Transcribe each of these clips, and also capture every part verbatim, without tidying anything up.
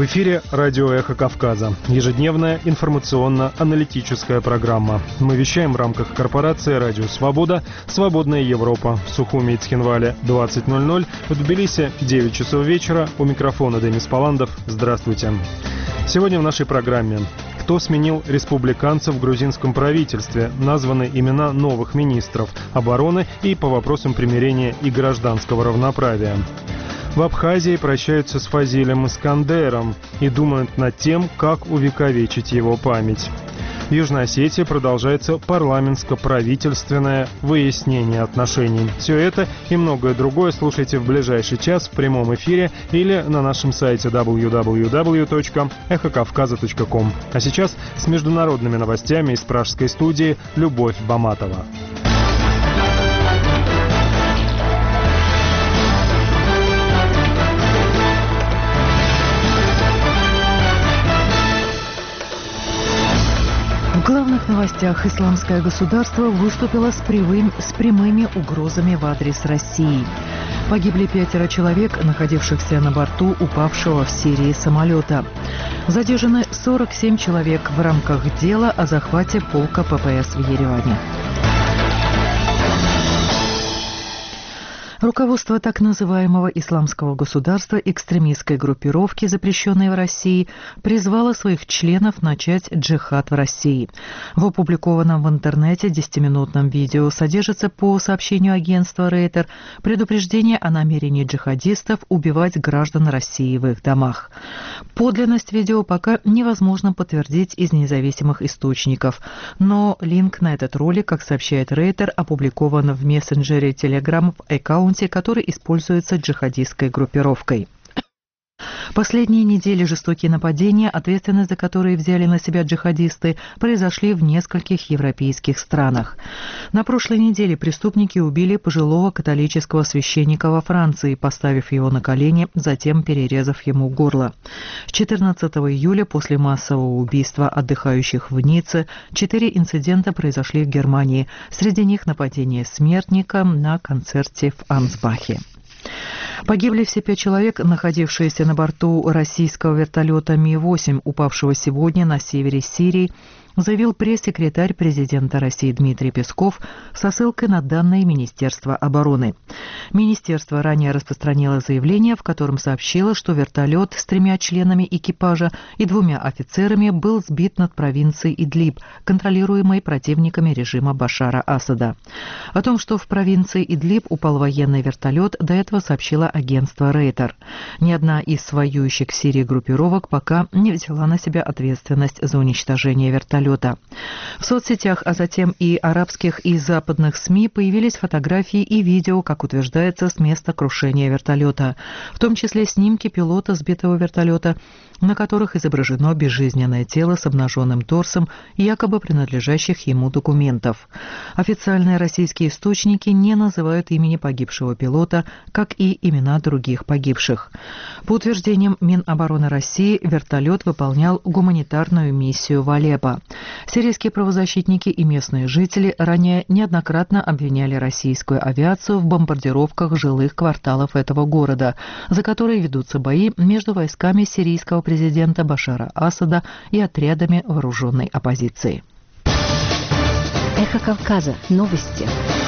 эфире радио «Эхо Кавказа». Ежедневная информационно-аналитическая программа. Мы вещаем в рамках корпорации «Радио Свобода», «Свободная Европа». В Сухуми и Цхинвале двадцать ноль ноль, в Тбилиси девять часов вечера. У микрофона Денис Паландов. Здравствуйте. Сегодня в нашей программе: кто сменил республиканцев в грузинском правительстве, названы имена новых министров обороны и по вопросам примирения и гражданского равноправия. В Абхазии прощаются с Фазилем Искандером и думают над тем, как увековечить его память. В Южной Осетии продолжается парламентско-правительственное выяснение отношений. Все это и многое другое слушайте в ближайший час в прямом эфире или на нашем сайте дабл ю дабл ю дабл ю точка эхо кавказа точка ком. А сейчас с международными новостями из пражской студии Любовь Баматова. В главных новостях: исламское государство выступило с, прямым, с прямыми угрозами в адрес России. Погибли пятеро человек, находившихся на борту упавшего в Сирии самолета. Задержаны сорок семь человек в рамках дела о захвате полка ППС в Ереване. Руководство так называемого исламского государства, экстремистской группировки, запрещенной в России, призвало своих членов начать джихад в России. В опубликованном в интернете десятиминутном видео содержится, по сообщению агентства Рейтер, предупреждение о намерении джихадистов убивать граждан России в их домах. Подлинность видео пока невозможно подтвердить из независимых источников, но линк на этот ролик, как сообщает Рейтер, опубликован в мессенджере Telegram в аккаунте, который используется джихадистской группировкой. Последние недели жестокие нападения, ответственность за которые взяли на себя джихадисты, произошли в нескольких европейских странах. На прошлой неделе преступники убили пожилого католического священника во Франции, поставив его на колени, затем перерезав ему горло. четырнадцатого июля, после массового убийства отдыхающих в Ницце, четыре инцидента произошли в Германии. Среди них нападение смертника на концерте в Ансбахе. Погибли все пять человек, находившиеся на борту российского вертолета Ми восемь, упавшего сегодня на севере Сирии, заявил пресс-секретарь президента России Дмитрий Песков со ссылкой на данные Министерства обороны. Министерство ранее распространило заявление, в котором сообщило, что вертолет с тремя членами экипажа и двумя офицерами был сбит над провинцией Идлиб, контролируемой противниками режима Башара Асада. О том, что в провинции Идлиб упал военный вертолет, до этого сообщило агентство Рейтер. Ни одна из воюющих в Сирии группировок пока не взяла на себя ответственность за уничтожение вертолета. В соцсетях, а затем и арабских и западных СМИ появились фотографии и видео, как утверждается, с места крушения вертолета, в том числе снимки пилота сбитого вертолета, на которых изображено безжизненное тело с обнаженным торсом и якобы принадлежащих ему документов. Официальные российские источники не называют имени погибшего пилота, как и имена других погибших. По утверждениям Минобороны России, вертолет выполнял гуманитарную миссию в Алеппо. Сирийские правозащитники и местные жители ранее неоднократно обвиняли российскую авиацию в бомбардировках жилых кварталов этого города, за которые ведутся бои между войсками сирийского президента Башара Асада и отрядами вооруженной оппозиции. Эхо Кавказа. Новости.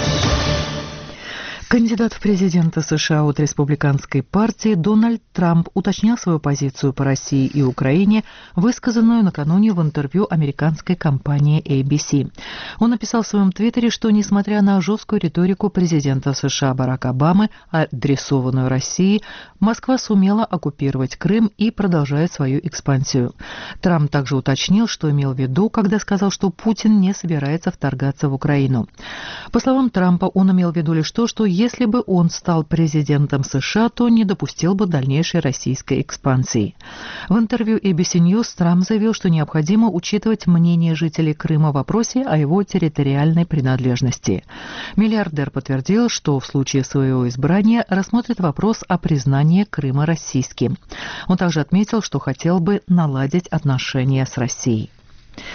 Кандидат в президенты США от республиканской партии Дональд Трамп уточнил свою позицию по России и Украине, высказанную накануне в интервью американской компании эй би си. Он написал в своем твиттере, что, несмотря на жесткую риторику президента США Барака Обамы, адресованную России, Москва сумела оккупировать Крым и продолжает свою экспансию. Трамп также уточнил, что имел в виду, когда сказал, что Путин не собирается вторгаться в Украину. По словам Трампа, он имел в виду лишь то, что если бы он стал президентом США, то не допустил бы дальнейшей российской экспансии. В интервью эй би си News Трамп заявил, что необходимо учитывать мнение жителей Крыма в вопросе о его территориальной принадлежности. Миллиардер подтвердил, что в случае своего избрания рассмотрит вопрос о признании Крыма российским. Он также отметил, что хотел бы наладить отношения с Россией.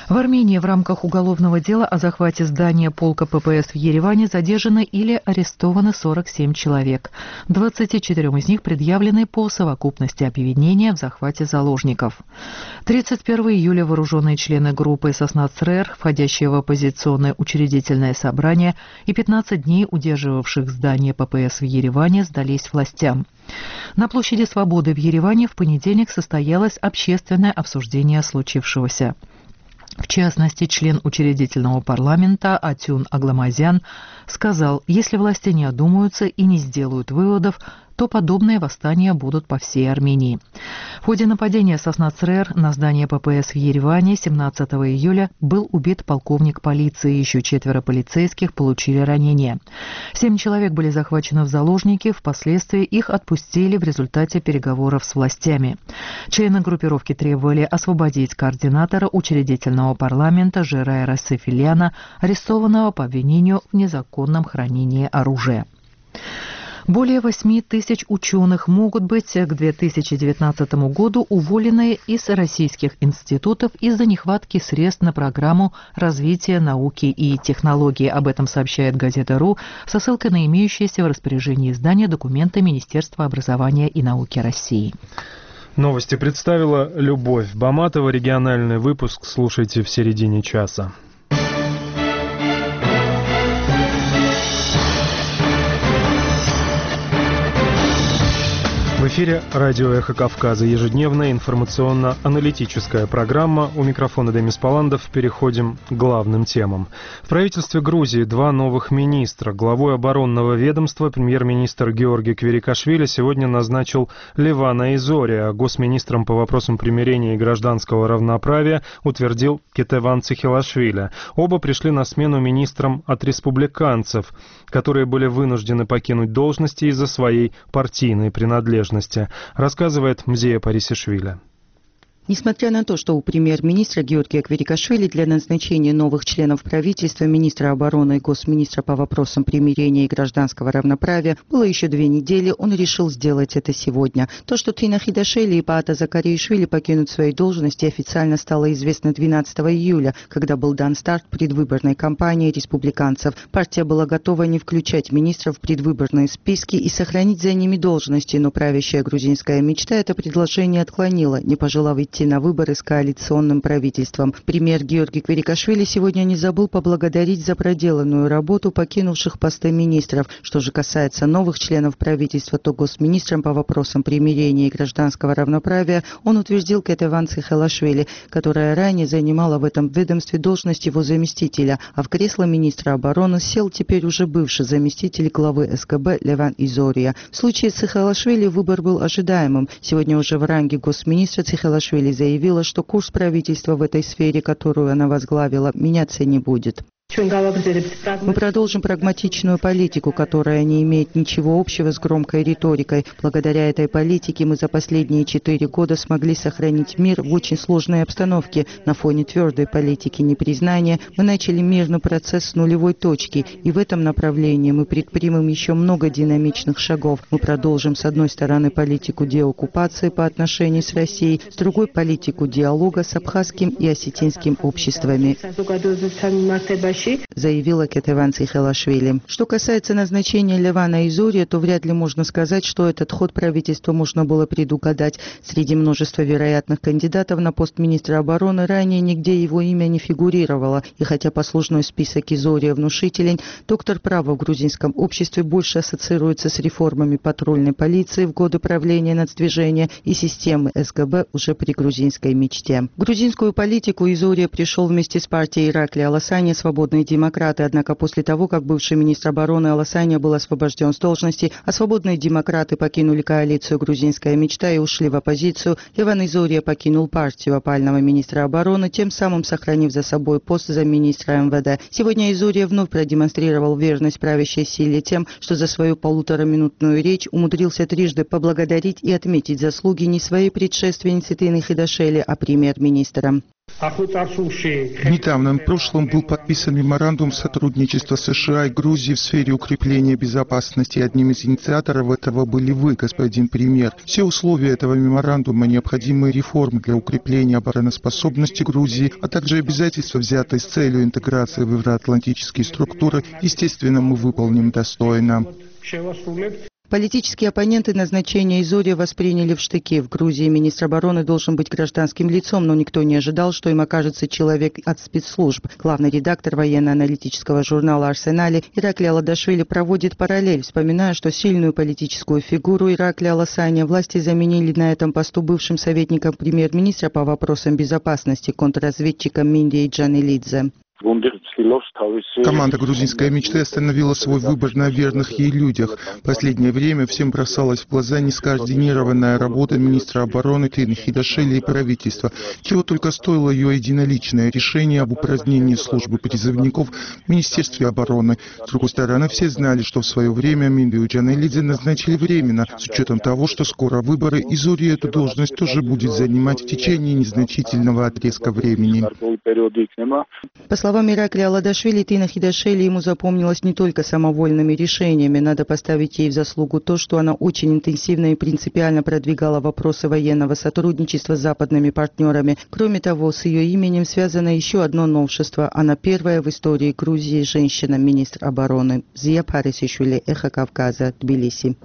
В Армении в рамках уголовного дела о захвате здания полка ППС в Ереване задержаны или арестованы сорок семь человек. двадцати четырем из них предъявлены по совокупности обвинения в захвате заложников. тридцать первого июля вооруженные члены группы «Соснацрер», входящие в оппозиционное учредительное собрание, и пятнадцать дней удерживавших здание ППС в Ереване, сдались властям. На площади Свободы в Ереване в понедельник состоялось общественное обсуждение случившегося. В частности, член учредительного парламента Атюн Агламазян сказал, если власти не одумаются и не сделают выводов, то подобные восстания будут по всей Армении. В ходе нападения Соснацрер на здание ППС в Ереване семнадцатого июля был убит полковник полиции, еще четверо полицейских получили ранения. Семь человек были захвачены в заложники, впоследствии их отпустили в результате переговоров с властями. Члены группировки требовали освободить координатора учредительного парламента Жерая Рассефиляна, арестованного по обвинению в незаконном хранении оружия. Более восьми тысяч ученых могут быть к две тысячи девятнадцатому году уволены из российских институтов из-за нехватки средств на программу развития науки и технологий. Об этом сообщает газета РУ со ссылкой на имеющиеся в распоряжении издания документы Министерства образования и науки России. Новости представила Любовь Баматова. Региональный выпуск слушайте в середине часа. В эфире радио «Эхо Кавказа», ежедневная информационно-аналитическая программа. У микрофона Демис Паландов. Переходим к главным темам. В правительстве Грузии два новых министра. Главой оборонного ведомства премьер-министр Георгий Кверикашвили сегодня назначил Левана Изория, а госминистром по вопросам примирения и гражданского равноправия утвердил Кетеван Цихилашвили. Оба пришли на смену министрам от республиканцев, которые были вынуждены покинуть должности из-за своей партийной принадлежности, рассказывает Мзея Парисишвили. Несмотря на то, что у премьер-министра Георгия Кверикашвили для назначения новых членов правительства, министра обороны и госминистра по вопросам примирения и гражданского равноправия было еще две недели, он решил сделать это сегодня. То, что Трина Хидашвили и Паата Закариишвили покинут свои должности, официально стало известно двенадцатого июля, когда был дан старт предвыборной кампании республиканцев. Партия была готова не включать министров в предвыборные списки и сохранить за ними должности, но правящая грузинская мечта это предложение отклонила, не пожелав идти на выборы с коалиционным правительством. Премьер Георгий Кверикашвили сегодня не забыл поблагодарить за проделанную работу покинувших посты министров. Что же касается новых членов правительства, то госминистром по вопросам примирения и гражданского равноправия он утвердил Кетеван Цихилашвили, которая ранее занимала в этом ведомстве должность его заместителя, а в кресло министра обороны сел теперь уже бывший заместитель главы СКБ Леван Изория. В случае с Цихилашвили выбор был ожидаемым. Сегодня уже в ранге госминистра Цихилашвили заявила, что курс правительства в этой сфере, которую она возглавила, меняться не будет. Мы продолжим прагматичную политику, которая не имеет ничего общего с громкой риторикой. Благодаря этой политике мы за последние четыре года смогли сохранить мир в очень сложной обстановке. На фоне твердой политики непризнания мы начали мирный процесс с нулевой точки, и в этом направлении мы предпримем еще много динамичных шагов. Мы продолжим с одной стороны политику деоккупации по отношению с Россией, с другой политику диалога с абхазским и осетинским обществами, заявила Кетеван Цихилашвили. Что касается назначения Левана Изория, то вряд ли можно сказать, что этот ход правительства можно было предугадать. Среди множества вероятных кандидатов на пост министра обороны ранее нигде его имя не фигурировало. И хотя послужной список Изория внушителен, доктор права в грузинском обществе больше ассоциируется с реформами патрульной полиции в годы правления нацдвижения и системы СГБ уже при грузинской мечте. В грузинскую политику Изория пришел вместе с партией Ираклия Аласания «Свободные демократы», однако после того, как бывший министр обороны Аласания был освобожден с должности, а свободные демократы покинули коалицию «Грузинская мечта» и ушли в оппозицию, Леван Изория покинул партию опального министра обороны, тем самым сохранив за собой пост замминистра МВД. Сегодня Изория вновь продемонстрировал верность правящей силе тем, что за свою полутораминутную речь умудрился трижды поблагодарить и отметить заслуги не своей предшественницы Трины Хидашвили, а премьер-министра. В недавнем прошлом был подписан меморандум сотрудничества США и Грузии в сфере укрепления безопасности. Одним из инициаторов этого были вы, господин премьер. Все условия этого меморандума, необходимые реформы для укрепления обороноспособности Грузии, а также обязательства, взятые с целью интеграции в евроатлантические структуры, естественно, мы выполним достойно. Политические оппоненты назначения Изори восприняли в штыки. В Грузии министр обороны должен быть гражданским лицом, но никто не ожидал, что им окажется человек от спецслужб. Главный редактор военно-аналитического журнала «Арсенали» Ираклий Аладашвили проводит параллель, вспоминая, что сильную политическую фигуру Ираклия Аласаня власти заменили на этом посту бывшим советником премьер-министра по вопросам безопасности контрразведчиком Минди Джанелидзе. Команда «Грузинская мечта» остановила свой выбор на верных ей людях. В последнее время всем бросалась в глаза нескоординированная работа министра обороны Тины Хидашвили и правительства, чего только стоило ее единоличное решение об упразднении службы призывников в Министерстве обороны. С другой стороны, все знали, что в свое время Минди Джанелидзе назначили временно, с учетом того, что скоро выборы, и Зори эту должность тоже будет занимать в течение незначительного отрезка времени. По словам Ираклия Аладашвили, Тина Хидашвили ему запомнилась не только самовольными решениями. Надо поставить ей в заслугу то, что она очень интенсивно и принципиально продвигала вопросы военного сотрудничества с западными партнерами. Кроме того, с ее именем связано еще одно новшество. Она первая в истории Грузии женщина-министр обороны. Зия Парисишвили, Эхо Кавказа, Тбилиси.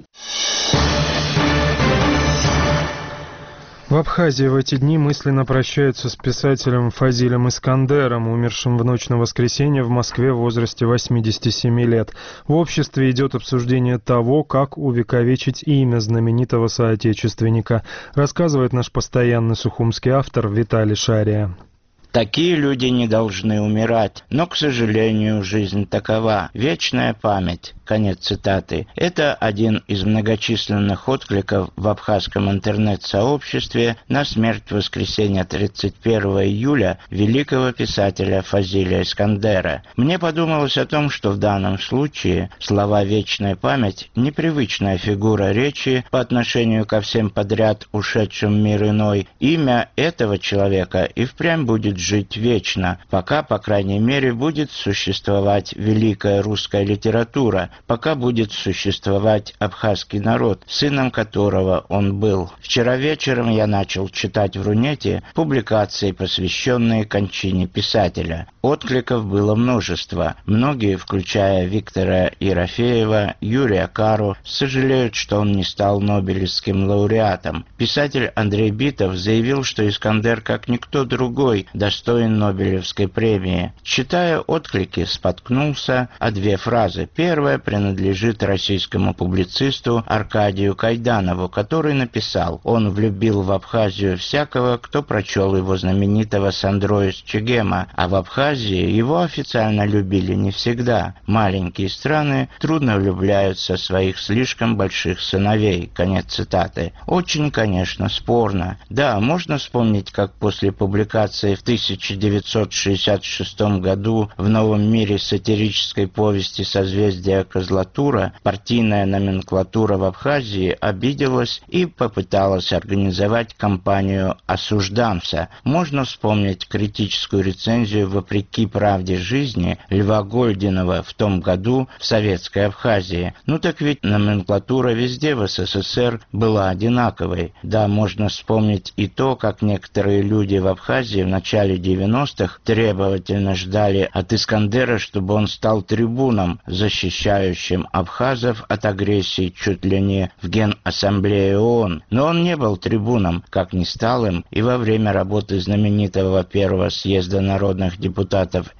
В Абхазии в эти дни мысленно прощаются с писателем Фазилем Искандером, умершим в ночь на воскресенье в Москве в возрасте восьмидесяти семи лет. В обществе идет обсуждение того, как увековечить имя знаменитого соотечественника, рассказывает наш постоянный сухумский автор Виталий Шария. Такие люди не должны умирать, но, к сожалению, жизнь такова. Вечная память. Конец цитаты. Это один из многочисленных откликов в абхазском интернет-сообществе на смерть в воскресенье тридцать первого июля великого писателя Фазиля Искандера. Мне подумалось о том, что в данном случае слова «вечная память» — непривычная фигура речи по отношению ко всем подряд ушедшим в мир иной. Имя этого человека и впрямь будет жить вечно, пока, по крайней мере, будет существовать великая русская литература, пока будет существовать абхазский народ, сыном которого он был. Вчера вечером я начал читать в Рунете публикации, посвященные кончине писателя. Откликов было множество. Многие, включая Виктора Ерофеева, Юрия Кару, сожалеют, что он не стал нобелевским лауреатом. Писатель Андрей Битов заявил, что Искандер, как никто другой, достоин Нобелевской премии. Читая отклики, споткнулся о две фразы. Первая принадлежит российскому публицисту Аркадию Кайданову, который написал: «Он влюбил в Абхазию всякого, кто прочел его знаменитого Сандро из Чегема, а в Абхазии его официально любили не всегда. Маленькие страны трудно влюбляются в своих слишком больших сыновей». Конец цитаты. Очень, конечно, спорно. Да, можно вспомнить, как после публикации в тысяча девятьсот шестьдесят шестом году в «Новом мире» сатирической повести «Созвездие Козлатура» партийная номенклатура в Абхазии обиделась и попыталась организовать кампанию «Осуждамся». Можно вспомнить критическую рецензию «Вопреки правде жизни» Льва Гольдинова в том году в советской Абхазии. Ну так ведь номенклатура везде в СССР была одинаковой. Да, можно вспомнить и то, как некоторые люди в Абхазии в начале девяностых требовательно ждали от Искандера, чтобы он стал трибуном, защищающим абхазов от агрессии чуть ли не в Генассамблее ООН. Но он не был трибуном, как не стал им и во время работы знаменитого первого съезда народных депутатов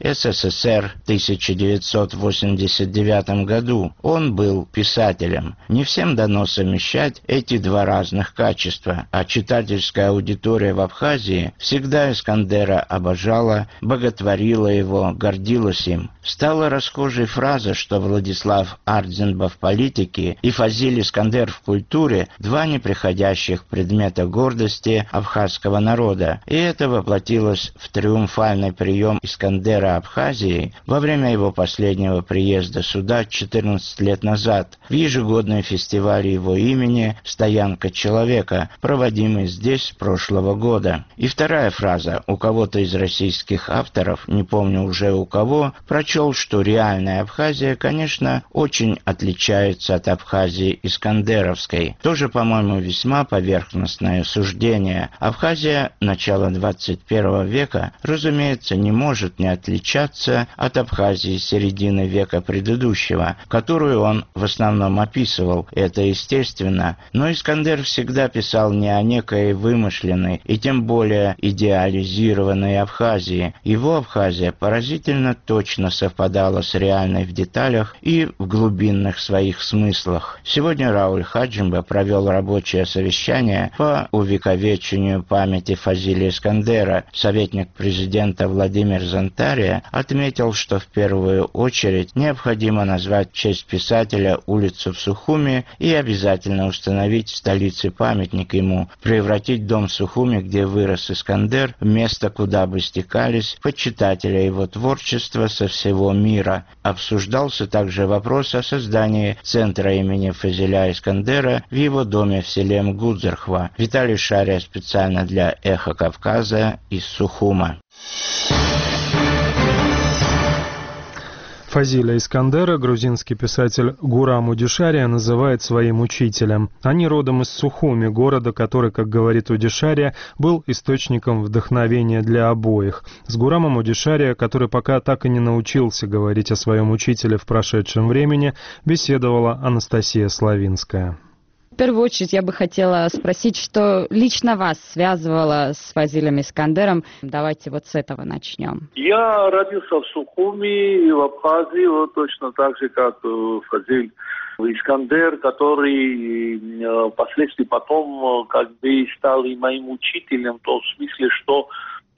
СССР в тысяча девятьсот восемьдесят девятом году. Он был писателем. Не всем дано совмещать эти два разных качества, а читательская аудитория в Абхазии всегда Искандера обожала, боготворила его, гордилась им. Стала расхожей фраза, что Владислав Ардзинба в политике и Фазиль Искандер в культуре – два неприходящих предмета гордости абхазского народа, и это воплотилось в триумфальный прием Искандера Абхазии во время его последнего приезда сюда четырнадцать лет назад в ежегодный фестиваль его имени «Стоянка человека», проводимый здесь с прошлого года. И вторая фраза: у кого кто-то из российских авторов, не помню уже у кого, прочел, что реальная Абхазия, конечно, очень отличается от Абхазии Искандеровской. Тоже, по-моему, весьма поверхностное суждение. Абхазия начала двадцать первого века, разумеется, не может не отличаться от Абхазии середины века предыдущего, которую он в основном описывал. Это естественно. Но Искандер всегда писал не о некой вымышленной и тем более идеализированной Абхазии. Его Абхазия поразительно точно совпадала с реальной в деталях и в глубинных своих смыслах. Сегодня Рауль Хаджимба провел рабочее совещание по увековечению памяти Фазиля Искандера. Советник президента Владимир Зонтария отметил, что в первую очередь необходимо назвать в честь писателя улицу в Сухуми и обязательно установить в столице памятник ему, превратить дом в Сухуми, где вырос Искандер, в место, куда бы стекались почитатели его творчества со всего мира. Обсуждался также вопрос о создании центра имени Фазиля Искандера в его доме в селе Мгудзерхва. Виталий Шария специально для «Эхо Кавказа» из Сухума. Фазиля Искандера грузинский писатель Гурам Удишария называет своим учителем. Они родом из Сухуми, города, который, как говорит Удишария, был источником вдохновения для обоих. С Гурамом Удишария, который пока так и не научился говорить о своем учителе в прошедшем времени, беседовала Анастасия Славинская. В первую очередь я бы хотела спросить, что лично вас связывало с Фазилем Искандером. Давайте вот с этого начнем. Я родился в Сухуми, в Абхазии, вот точно так же, как Фазиль Искандер, который впоследствии потом как бы стал и моим учителем, в том смысле, что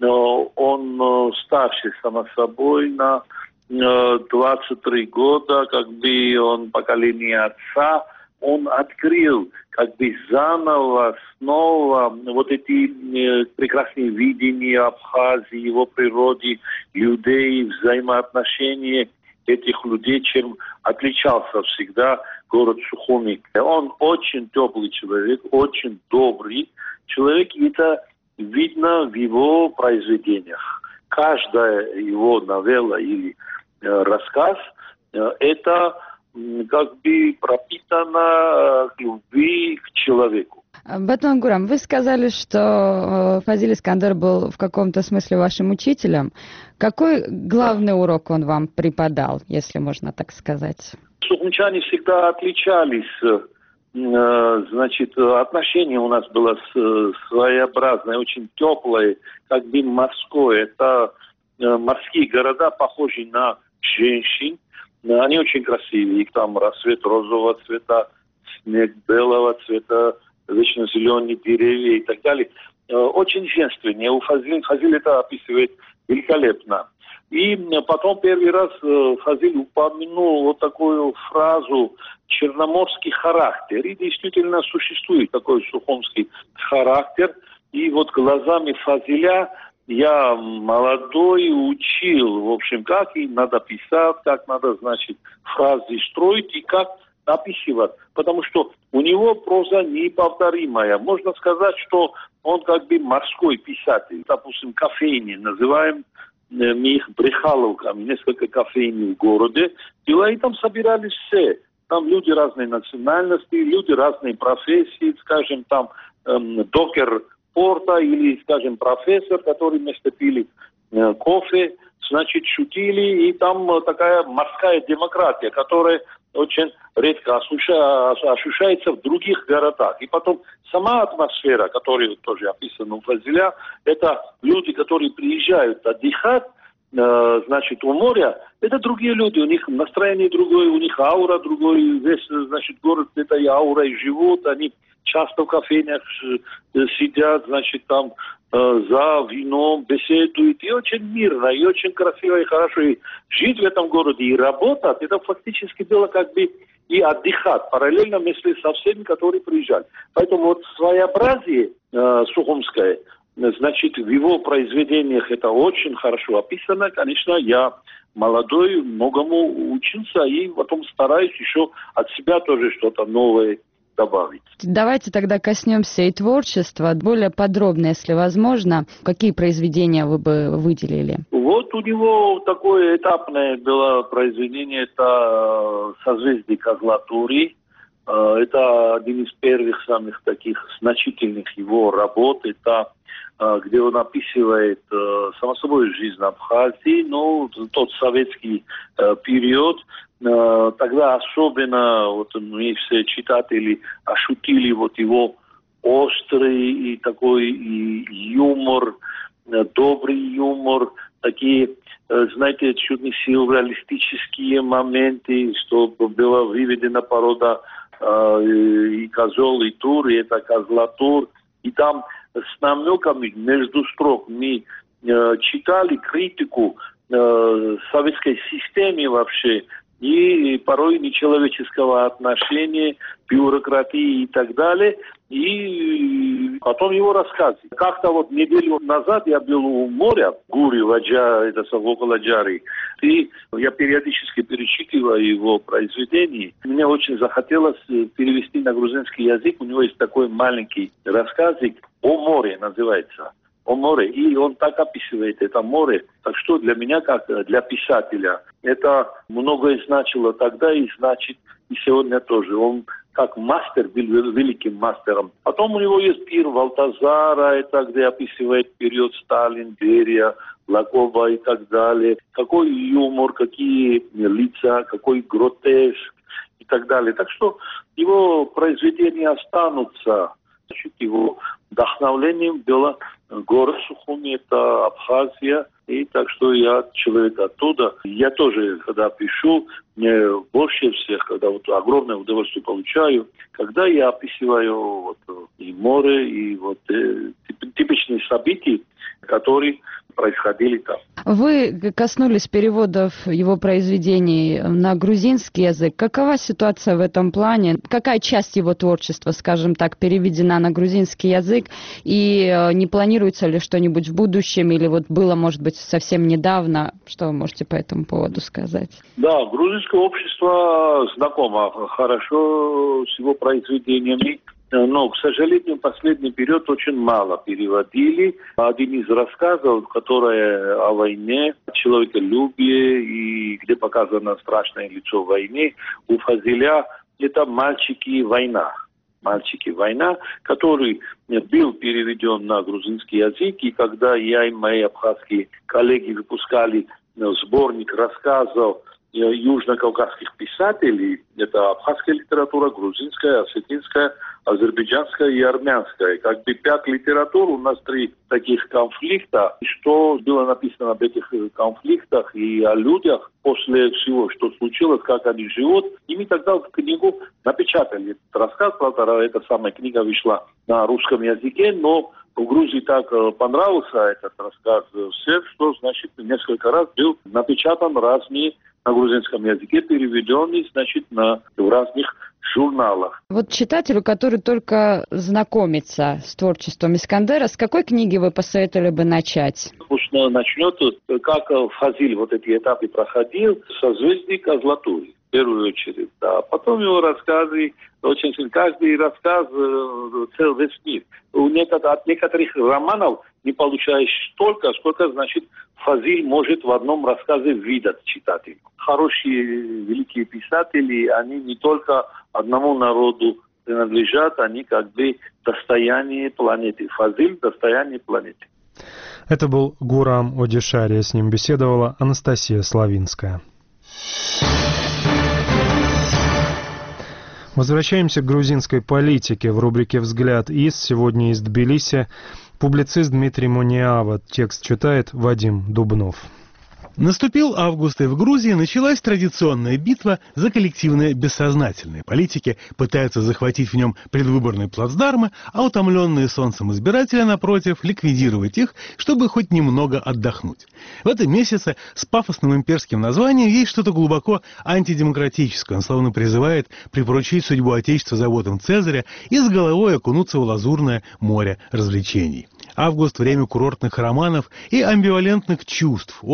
он старше, само собой, на двадцать три года, как бы он поколение отца. Он открыл как бы заново, снова вот эти э, прекрасные видения Абхазии, его природы, людей, взаимоотношения этих людей, чем отличался всегда город Сухуми. Он очень теплый человек, очень добрый человек, и это видно в его произведениях. Каждая его новелла или э, рассказ э, – это как бы пропитана к любви к человеку. Батман Гурам, вы сказали, что Фазиль Искандер был в каком-то смысле вашим учителем. Какой главный урок он вам преподал, если можно так сказать? Сухумчане всегда отличались. Значит, отношение у нас было своеобразное, очень теплое, как бы морское. Это морские города, похожие на женщин. Они очень красивые. Их там рассвет розового цвета, снег белого цвета, вечно зеленые деревья и так далее. Очень женственные. У Фазиль, Фазиль это описывает великолепно. И потом первый раз Фазиль упомянул вот такую фразу «черноморский характер». И действительно существует такой сухумский характер. И вот глазами Фазиля я молодой учил, в общем, как и надо писать, как надо, значит, фразы строить и как описывать. Потому что у него проза неповторимая. Можно сказать, что он как бы морской писатель. Допустим, кофейни, называем мы их брехаловками, несколько кофейни в городе. И там собирались все. Там люди разной национальности, люди разной профессии, скажем, там эм, докер порта или, скажем, профессор, который вместо пили э, кофе, значит, шутили, и там э, такая морская демократия, которая очень редко ощуща, ощущается в других городах. И потом сама атмосфера, которая тоже описана у Фазиля, это люди, которые приезжают отдыхать, э, значит, у моря, это другие люди, у них настроение другое, у них аура другое, весь, значит, город этой аурой живут, они часто в кофейнях сидят, значит, там э, за вином беседуют, и очень мирно, и очень красиво, и хорошо. И жить в этом городе и работать, это фактически было как бы и отдыхать, параллельно вместе со всеми, которые приезжали. Поэтому вот своеобразие э, сухумское, значит, в его произведениях это очень хорошо описано. Конечно, я молодой, многому учился, и потом стараюсь еще от себя тоже что-то новое добавить. Давайте тогда коснемся и творчества. Более подробно, если возможно, какие произведения вы бы выделили? Вот у него такое этапное было произведение, это «Созвездие Козлатури». Это один из первых самых таких значительных его работ. Это где он описывает, само собой, жизнь Абхазии, но тот советский период. Тогда особенно вот мы все читатели ощутили вот его острый и такой и юмор, добрый юмор, такие, знаете, чуть не сюрреалистические моменты, что была выведена порода и козел, и тур, и это козлатур. И там с намеками между строк мы э, читали критику э, советской системе вообще, и порой нечеловеческого отношения, бюрократии и так далее. И потом его рассказы. Как-то вот неделю назад я был у моря, Гури, Ваджа, это около Джары, и я периодически перечитываю его произведения. Мне очень захотелось перевести на грузинский язык. У него есть такой маленький рассказик «О море» называется. О море. И он так описывает это море. Так что для меня, как для писателя, это многое значило тогда и значит и сегодня тоже. Он как мастер был великим мастером. Потом у него есть пир Валтазара, это где описывает период Сталин, Берия, Лакоба и так далее. Какой юмор, какие лица, какой гротеск и так далее. Так что его произведения останутся. Значит, его вдохновлением было город Сухуми, это Абхазия. И так что я человек оттуда. Я тоже, когда пишу, мне больше всех, когда вот огромное удовольствие получаю, когда я описываю вот, и море, и вот э, типичные события, которые происходили там. Вы коснулись переводов его произведений на грузинский язык. Какова ситуация в этом плане? Какая часть его творчества, скажем так, переведена на грузинский язык? И не планируется ли что-нибудь в будущем? Или вот было, может быть, совсем недавно? Что вы можете по этому поводу сказать? Да, грузинское общество знакомо хорошо с его произведениями. Но, к сожалению, в последний период очень мало переводили. Один из рассказов, который о войне, человеколюбии и где показано страшное лицо войны, у Фазиля, это «Мальчики. Война». «Мальчики. Война», который был переведен на грузинский язык. И когда я и мои абхазские коллеги выпускали сборник рассказов южно-кавказских писателей, это абхазская литература, грузинская, осетинская, азербайджанская и армянская. Как бы пять литератур, у нас три таких конфликта. Что было написано об этих конфликтах и о людях после всего, что случилось, как они живут. И мы тогда в книгу напечатали этот рассказ. Правда, эта самая книга вышла на русском языке, но в Грузии так понравился этот рассказ всем, что, значит, несколько раз был напечатан разные на грузинском языке, переведенный, значит, на, в разных журналах. Вот читателю, который только знакомится с творчеством Искандера, с какой книги вы посоветовали бы начать? Пусть начнет, как Фазиль вот эти этапы проходил, «Созвездие Козлатури». В первую очередь, да. Потом его рассказы, очень сильно, каждый рассказ цел весь мир. У некотор, от некоторых романов не получаешь столько, сколько, значит, Фазиль может в одном рассказе выдать читателю. Хорошие, великие писатели, они не только одному народу принадлежат, они как бы достояние планеты. Фазиль – достояние планеты. Это был Гурам Одишари, с ним беседовала Анастасия Славинская. Возвращаемся к грузинской политике. В рубрике «Взгляд из» сегодня из Тбилиси публицист Дмитрий Муниава. Текст читает Вадим Дубнов. Наступил август, и в Грузии началась традиционная битва за коллективное бессознательное. Политики пытаются захватить в нем предвыборные плацдармы, а утомленные солнцем избиратели, напротив, ликвидировать их, чтобы хоть немного отдохнуть. В этом месяце с пафосным имперским названием есть что-то глубоко антидемократическое. Он словно призывает припоручить судьбу Отечества заботам Цезаря и с головой окунуться в лазурное море развлечений. Август – время курортных романов и амбивалентных чувств, острых, как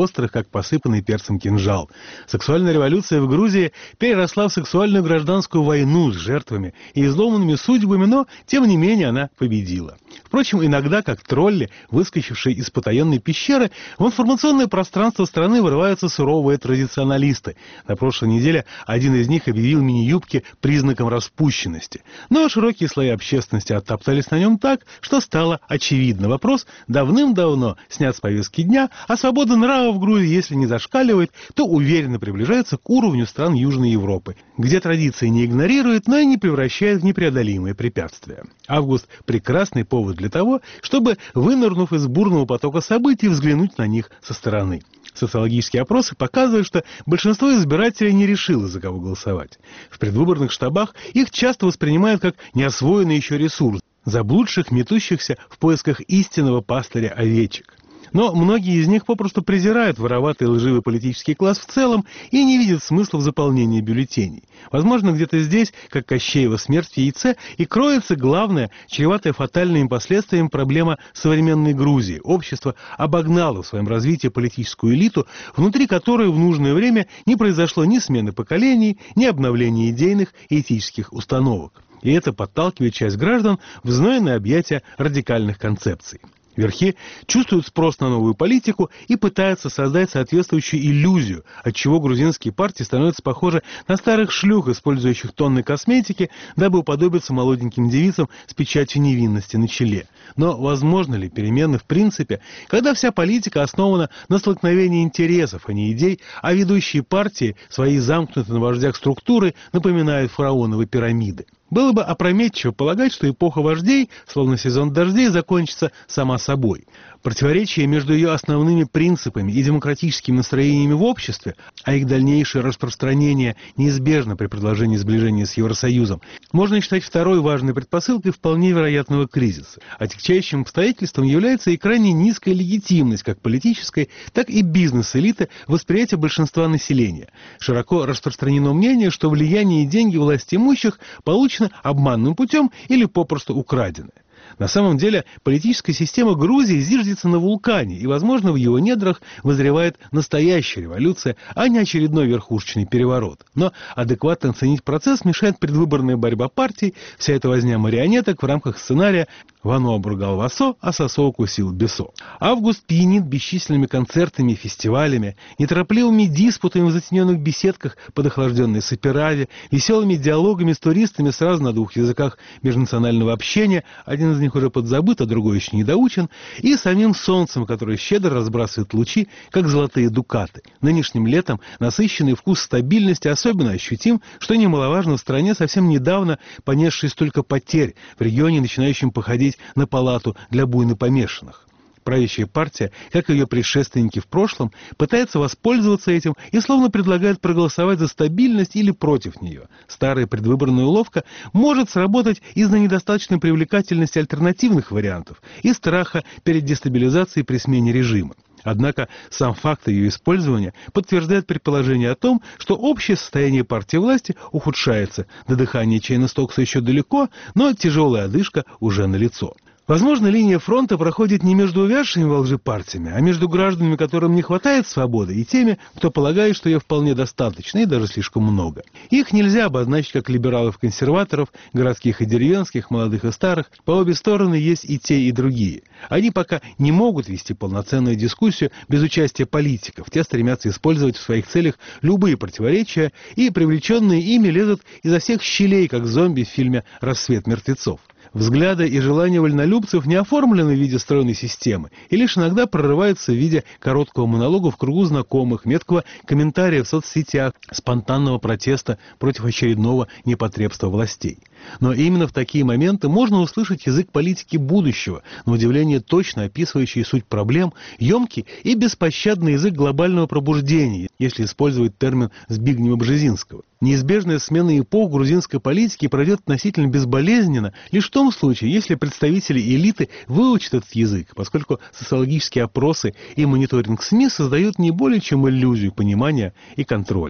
как посыпанный перцем кинжал. Сексуальная революция в Грузии переросла в сексуальную гражданскую войну с жертвами и изломанными судьбами, но, тем не менее, она победила. Впрочем, иногда, как тролли, выскочившие из потаенной пещеры, в информационное пространство страны вырываются суровые традиционалисты. На прошлой неделе один из них объявил мини-юбки признаком распущенности. Но широкие слои общественности оттоптались на нем так, что стало очевидно. Вопрос давным-давно снят с повестки дня, а свобода нрава в Грузии, если не зашкаливает, то уверенно приближается к уровню стран Южной Европы, где традиции не игнорируют, но и не превращают в непреодолимые препятствия. Август – прекрасный повод для того, чтобы, вынырнув из бурного потока событий, взглянуть на них со стороны. Социологические опросы показывают, что большинство избирателей не решило, за кого голосовать. В предвыборных штабах их часто воспринимают как неосвоенный еще ресурс, заблудших, метущихся в поисках истинного пастыря овечек. Но многие из них попросту презирают вороватый и лживый политический класс в целом и не видят смысла в заполнении бюллетеней. Возможно, где-то здесь, как Кощеева смерть в яйце, и кроется главная, чреватая фатальными последствиями проблема современной Грузии. Общество обогнало в своем развитии политическую элиту, внутри которой в нужное время не произошло ни смены поколений, ни обновления идейных и этических установок. И это подталкивает часть граждан в знойное объятия радикальных концепций. Верхи чувствуют спрос на новую политику и пытаются создать соответствующую иллюзию, отчего грузинские партии становятся похожи на старых шлюх, использующих тонны косметики, дабы уподобиться молоденьким девицам с печатью невинности на челе. Но возможно ли перемены в принципе, когда вся политика основана на столкновении интересов, а не идей, а ведущие партии, свои замкнутые на вождях структуры, напоминают фараоновы пирамиды? Было бы опрометчиво полагать, что эпоха вождей, словно сезон дождей, закончится сама собой. Противоречие между ее основными принципами и демократическими настроениями в обществе, а их дальнейшее распространение неизбежно при предложении сближения с Евросоюзом, можно считать второй важной предпосылкой вполне вероятного кризиса. Отягчающим обстоятельством является и крайне низкая легитимность как политической, так и бизнес-элиты восприятия большинства населения. Широко распространено мнение, что влияние и деньги власть имущих получены обманным путем или попросту украдены. На самом деле политическая система Грузии зиждется на вулкане, и, возможно, в его недрах вызревает настоящая революция, а не очередной верхушечный переворот. Но адекватно оценить процесс мешает предвыборная борьба партий, вся эта возня марионеток в рамках сценария «Вано обругал Васо, а Сосо укусил Бесо». Август пьянит бесчисленными концертами и фестивалями, неторопливыми диспутами в затененных беседках под охлажденной саперави, веселыми диалогами с туристами сразу на двух языках межнационального общения, один из них уже подзабыт, а другой еще не доучен, и самим солнцем, которое щедро разбрасывает лучи, как золотые дукаты. Нынешним летом насыщенный вкус стабильности особенно ощутим, что немаловажно в стране, совсем недавно понесшей столько потерь, в регионе, начинающем походить на палату для буйно помешанных. Правящая партия, как и ее предшественники в прошлом, пытается воспользоваться этим и словно предлагает проголосовать за стабильность или против нее. Старая предвыборная уловка может сработать из-за недостаточной привлекательности альтернативных вариантов и страха перед дестабилизацией при смене режима. Однако сам факт ее использования подтверждает предположение о том, что общее состояние партии власти ухудшается. До дыхания Чейна Стокса еще далеко, но тяжелая одышка уже налицо. Возможно, линия фронта проходит не между увязшими во лжи партиями, а между гражданами, которым не хватает свободы, и теми, кто полагает, что ее вполне достаточно и даже слишком много. Их нельзя обозначить как либералов-консерваторов, городских и деревенских, молодых и старых. По обе стороны есть и те, и другие. Они пока не могут вести полноценную дискуссию без участия политиков. Те стремятся использовать в своих целях любые противоречия, и привлеченные ими лезут изо всех щелей, как зомби в фильме «Рассвет мертвецов». Взгляды и желания вольнолюбцев не оформлены в виде стройной системы и лишь иногда прорываются в виде короткого монолога в кругу знакомых, меткого комментария в соцсетях, спонтанного протеста против очередного непотребства властей. Но именно в такие моменты можно услышать язык политики будущего, на удивление точно описывающий суть проблем, емкий и беспощадный язык глобального пробуждения, если использовать термин Збигнева Бжезинского. Неизбежная смена эпох грузинской политики пройдет относительно безболезненно лишь в том случае, если представители элиты выучат этот язык, поскольку социологические опросы и мониторинг СМИ создают не более чем иллюзию понимания и контроля.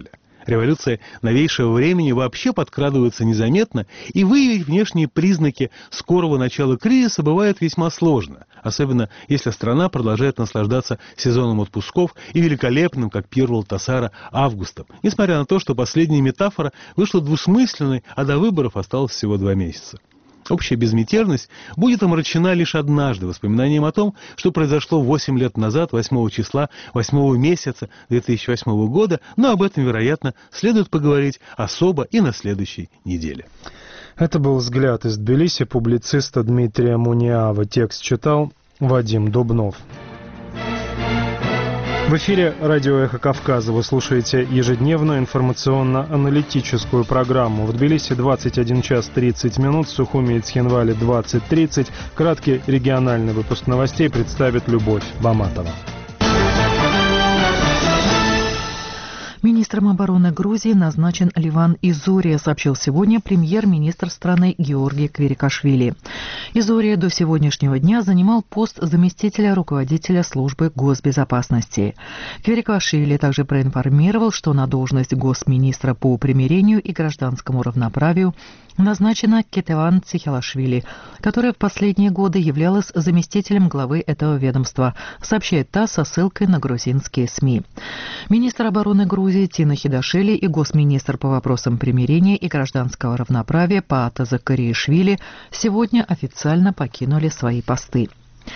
Революции новейшего времени вообще подкрадываются незаметно, и выявить внешние признаки скорого начала кризиса бывает весьма сложно, особенно если страна продолжает наслаждаться сезоном отпусков и великолепным, как пир Валтасара, августом, несмотря на то, что последняя метафора вышла двусмысленной, а до выборов осталось всего два месяца. Общая безмятежность будет омрачена лишь однажды воспоминанием о том, что произошло восемь лет назад, восьмого числа, восьмого месяца две тысячи восьмого года, но об этом, вероятно, следует поговорить особо и на следующей неделе. Это был взгляд из Тбилиси публициста Дмитрия Муниава. Текст читал Вадим Дубнов. В эфире радио «Эхо Кавказа». Вы слушаете ежедневную информационно-аналитическую программу. В Тбилиси двадцать один час тридцать минут, в Сухуми и Цхинвале двадцать тридцать. Краткий региональный выпуск новостей представит Любовь Баматова. Министром обороны Грузии назначен Ливан Изурия, сообщил сегодня премьер-министр страны Георгий Кверикашвили. Изурия до сегодняшнего дня занимал пост заместителя руководителя службы госбезопасности. Кверикашвили также проинформировал, что на должность госминистра по примирению и гражданскому равноправию назначена Кетеван Цихелашвили, которая в последние годы являлась заместителем главы этого ведомства, сообщает ТАСС со ссылкой на грузинские СМИ. Министр обороны Грузии Тина Хидашвили и госминистр по вопросам примирения и гражданского равноправия Паата Закариишвили сегодня официально покинули свои посты.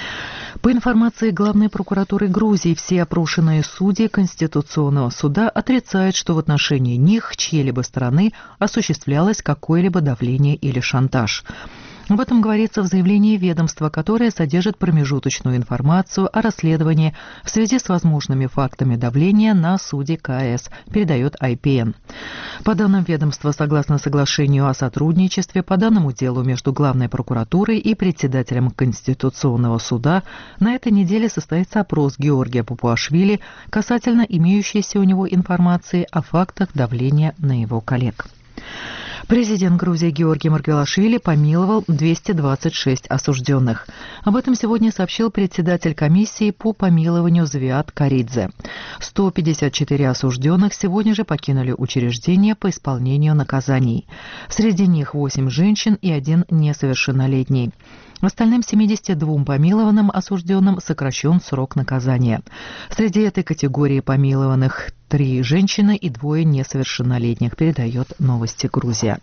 По информации Главной прокуратуры Грузии, все опрошенные судьи Конституционного суда отрицают, что в отношении них чьей-либо стороны осуществлялось какое-либо давление или шантаж. Об этом говорится в заявлении ведомства, которое содержит промежуточную информацию о расследовании в связи с возможными фактами давления на судей КС, передает ай пи эн. По данным ведомства, согласно соглашению о сотрудничестве по данному делу между Главной прокуратурой и председателем Конституционного суда, на этой неделе состоится опрос Георгия Папуашвили касательно имеющейся у него информации о фактах давления на его коллег. Президент Грузии Георгий Маргвелашвили помиловал двести двадцать шесть осужденных. Об этом сегодня сообщил председатель комиссии по помилованию Звиат Каридзе. сто пятьдесят четыре осужденных сегодня же покинули учреждение по исполнению наказаний. Среди них восемь женщин и один несовершеннолетний. Остальным семидесяти двум помилованным осужденным сокращен срок наказания. Среди этой категории помилованных три женщины и двое несовершеннолетних, передает «Новости Грузия».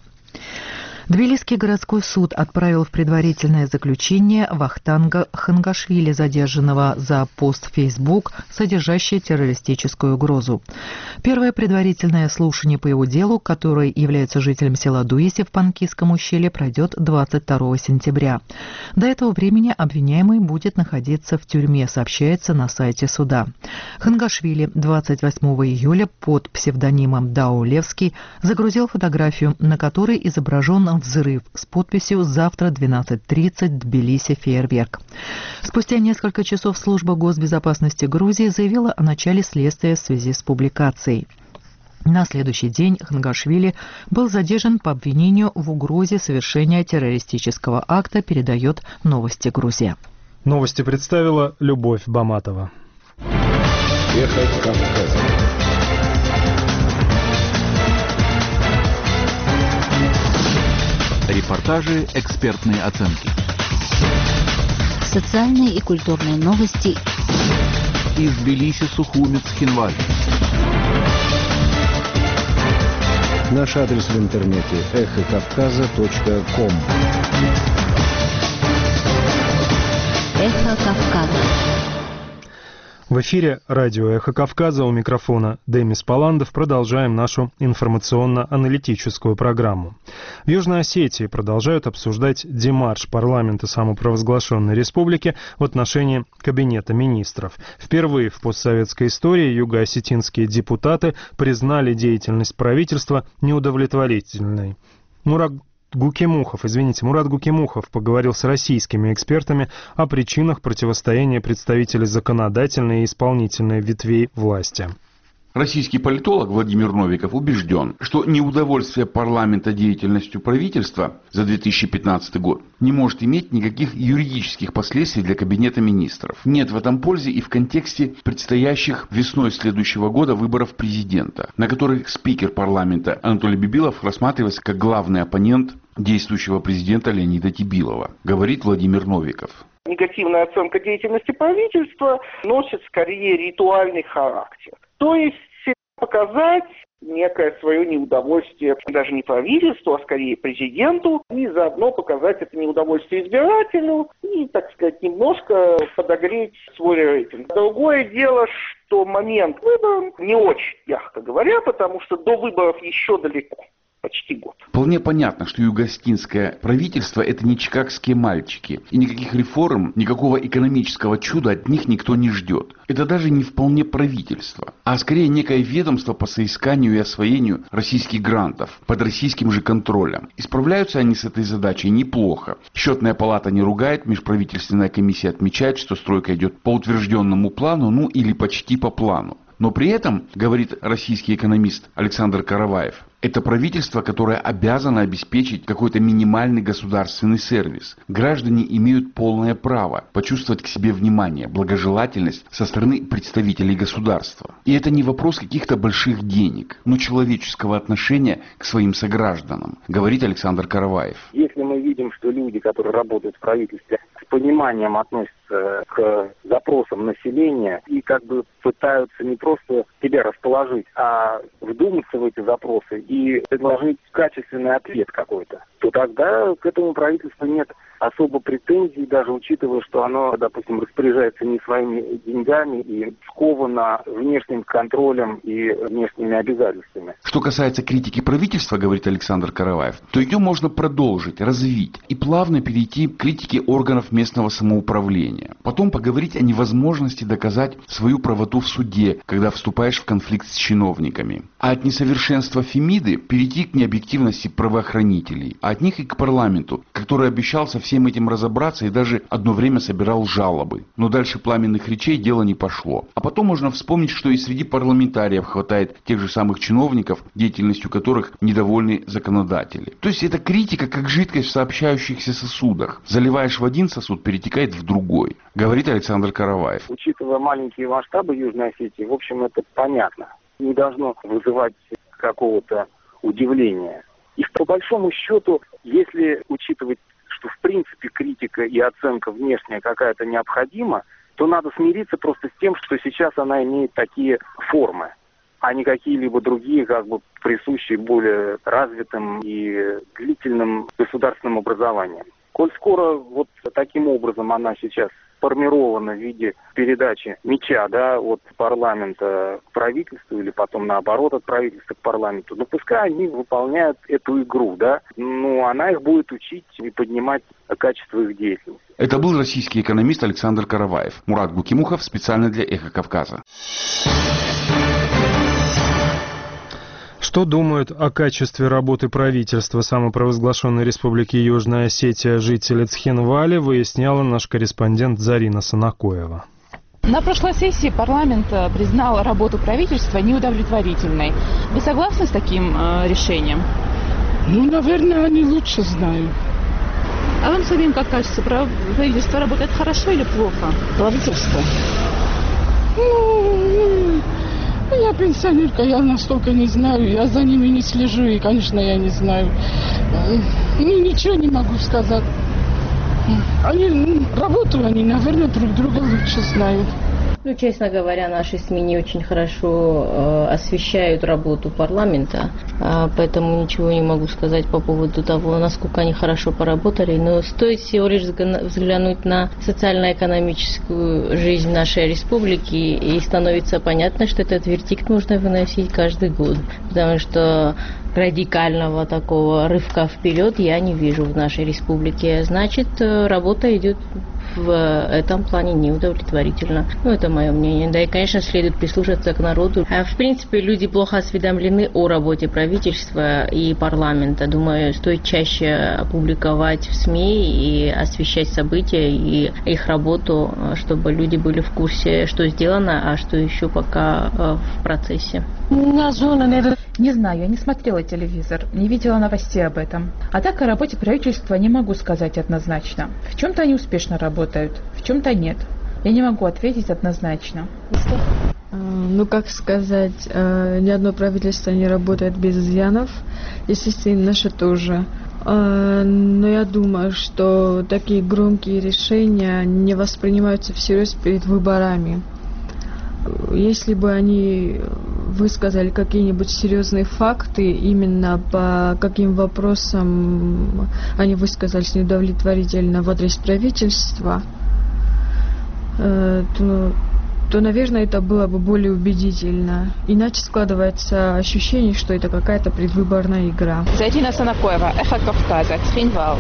Тбилисский городской суд отправил в предварительное заключение Вахтанга Хангашвили, задержанного за пост в Facebook, содержащий террористическую угрозу. Первое предварительное слушание по его делу, который является жителем села Дуиси в Панкисском ущелье, пройдет двадцать второго сентября. До этого времени обвиняемый будет находиться в тюрьме, сообщается на сайте суда. Хангашвили двадцать восьмого июля под псевдонимом Дао Левский загрузил фотографию, на которой изображен взрыв с подписью «Завтра двенадцать тридцать, Тбилиси, фейерверк». Спустя несколько часов служба госбезопасности Грузии заявила о начале следствия в связи с публикацией. На следующий день Хангашвили был задержан по обвинению в угрозе совершения террористического акта, передает «Новости Грузия». Новости представила Любовь Баматова. Эхо Кавказа. Репортажи, экспертные оценки. Социальные и культурные новости. Из Тбилиси, Сухуми, Цхинвале. Наш адрес в интернете эхо кавказа точка ком. Эхо Кавказа. В эфире радио «Эхо Кавказа», у микрофона Демис Паландов. Продолжаем нашу информационно-аналитическую программу. В Южной Осетии продолжают обсуждать демарш парламента самопровозглашенной республики в отношении Кабинета министров. Впервые в постсоветской истории юго-осетинские депутаты признали деятельность правительства неудовлетворительной. Мурат Гукимухов, извините, Мурат Гукимухов поговорил с российскими экспертами о причинах противостояния представителей законодательной и исполнительной ветвей власти. Российский политолог Владимир Новиков убежден, что неудовольствие парламента деятельностью правительства за две тысячи пятнадцатый год не может иметь никаких юридических последствий для Кабинета министров. Нет в этом пользы и в контексте предстоящих весной следующего года выборов президента, на которых спикер парламента Анатолий Бибилов рассматривается как главный оппонент действующего президента Леонида Тибилова, говорит Владимир Новиков. Негативная оценка деятельности правительства носит скорее ритуальный характер. То есть показать некое свое неудовольствие даже не правительству, а скорее президенту, и заодно показать это неудовольствие избирателю и, так сказать, немножко подогреть свой рейтинг. Другое дело, что момент выборов не очень, мягко говоря, потому что до выборов еще далеко. Почти год. Вполне понятно, что югостинское правительство – это не чикагские мальчики. И никаких реформ, никакого экономического чуда от них никто не ждет. Это даже не вполне правительство, а скорее некое ведомство по соисканию и освоению российских грантов под российским же контролем. И справляются они с этой задачей неплохо. Счетная палата не ругает, межправительственная комиссия отмечает, что стройка идет по утвержденному плану, ну или почти по плану. Но при этом, говорит российский экономист Александр Караваев, это правительство, которое обязано обеспечить какой-то минимальный государственный сервис. Граждане имеют полное право почувствовать к себе внимание, благожелательность со стороны представителей государства. И это не вопрос каких-то больших денег, но человеческого отношения к своим согражданам, говорит Александр Караваев. Если мы видим, что люди, которые работают в правительстве, с пониманием относятся к запросам населения и как бы пытаются не просто тебя расположить, а вдуматься в эти запросы и предложить качественный ответ какой-то, то тогда к этому правительству нет особо претензий, даже учитывая, что оно, допустим, распоряжается не своими деньгами и сковано внешним контролем и внешними обязательствами. Что касается критики правительства, говорит Александр Караваев, то ее можно продолжить, развить и плавно перейти к критике органов местного самоуправления. Потом поговорить о невозможности доказать свою правоту в суде, когда вступаешь в конфликт с чиновниками. А от несовершенства Фемиды перейти к необъективности правоохранителей, а от них и к парламенту, который обещал со всем этим разобраться и даже одно время собирал жалобы. Но дальше пламенных речей дело не пошло. А потом можно вспомнить, что и среди парламентариев хватает тех же самых чиновников, деятельностью которых недовольны законодатели. То есть это критика как жидкость в сообщающихся сосудах. Заливаешь в один сосуд, перетекает в другой, говорит Александр Караваев. Учитывая маленькие масштабы Южной Осетии, в общем, это понятно. Не должно вызывать какого-то удивления. И по большому счету, если учитывать, что в принципе критика и оценка внешняя какая-то необходима, то надо смириться просто с тем, что сейчас она имеет такие формы, а не какие-либо другие, как бы присущие более развитым и длительным государственным образованиям. Коль скоро вот таким образом она сейчас сформирована в виде передачи мяча, да, от парламента к правительству или потом наоборот от правительства к парламенту, ну пускай они выполняют эту игру, да, но она их будет учить и поднимать качество их деятельности. Это был российский экономист Александр Караваев. Мурат Гукимухов специально для «Эхо Кавказа». Что думают о качестве работы правительства самопровозглашенной Республики Южная Осетия жители Цхинвали, выясняла наш корреспондент Зарина Санакоева. На прошлой сессии парламент признал работу правительства неудовлетворительной. Вы согласны с таким э, решением? Ну, наверное, они лучше знают. А вам самим как кажется, правительство работает хорошо или плохо? Правительство? Ну, я пенсионерка, я настолько не знаю, я за ними не слежу, и, конечно, я не знаю. Ну, ничего не могу сказать. Они, ну, работу они, наверное, друг друга лучше знают. Ну, честно говоря, наши СМИ не очень хорошо э, освещают работу парламента, э, поэтому ничего не могу сказать по поводу того, насколько они хорошо поработали. Но стоит всего лишь взглянуть на социально-экономическую жизнь нашей республики, и становится понятно, что этот вердикт нужно выносить каждый год, потому что радикального такого рывка вперед я не вижу в нашей республике. Значит, работа идет в этом плане неудовлетворительно. Ну, это мое мнение. Да и, конечно, следует прислушаться к народу. В принципе, люди плохо осведомлены о работе правительства и парламента. Думаю, стоит чаще публиковать в СМИ и освещать события и их работу, чтобы люди были в курсе, что сделано, а что еще пока в процессе. Не знаю, я не смотрела телевизор, не видела новостей об этом. А так о работе правительства не могу сказать однозначно. В чем-то они успешно работают, в чем-то нет. Я не могу ответить однозначно. Ну, как сказать, ни одно правительство не работает без изъянов. Естественно, наше тоже. Но я думаю, что такие громкие решения не воспринимаются всерьез перед выборами. Если бы они высказали какие-нибудь серьезные факты, именно по каким вопросам они высказались неудовлетворительно в адрес правительства, то, то, наверное, это было бы более убедительно. Иначе складывается ощущение, что это какая-то предвыборная игра. Зарина Санакоева, Эхо Кавказа, Цхинвал.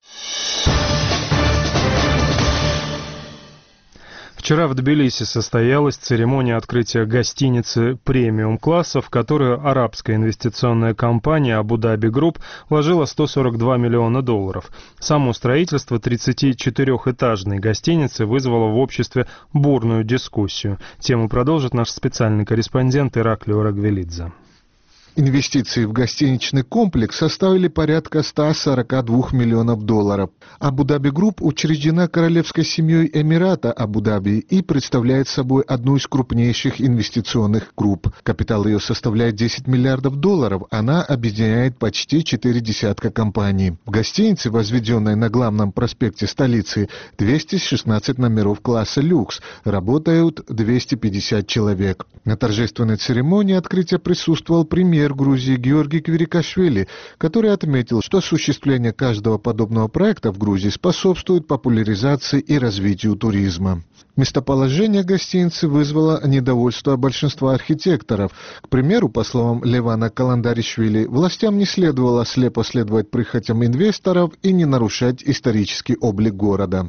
Вчера в Тбилиси состоялась церемония открытия гостиницы премиум-класса, в которую арабская инвестиционная компания Abu Dhabi Group вложила сто сорок два миллиона долларов. Само строительство тридцатичетырёхэтажной гостиницы вызвало в обществе бурную дискуссию. Тему продолжит наш специальный корреспондент Ираклио Рагвелидзе. Инвестиции в гостиничный комплекс составили порядка ста сорока двух миллионов долларов. Abu Dhabi Group учреждена королевской семьей Эмирата Абу-Даби и представляет собой одну из крупнейших инвестиционных групп. Капитал ее составляет десять миллиардов долларов, она объединяет почти четыре десятка компаний. В гостинице, возведенной на главном проспекте столицы, двести шестнадцать номеров класса люкс, работают двести пятьдесят человек. На торжественной церемонии открытия присутствовал премьер Грузии Георгий Квирикашвили, который отметил, что осуществление каждого подобного проекта в Грузии способствует популяризации и развитию туризма. Местоположение гостиницы вызвало недовольство большинства архитекторов. К примеру, по словам Левана Каландаришвили, властям не следовало слепо следовать прихотям инвесторов и не нарушать исторический облик города.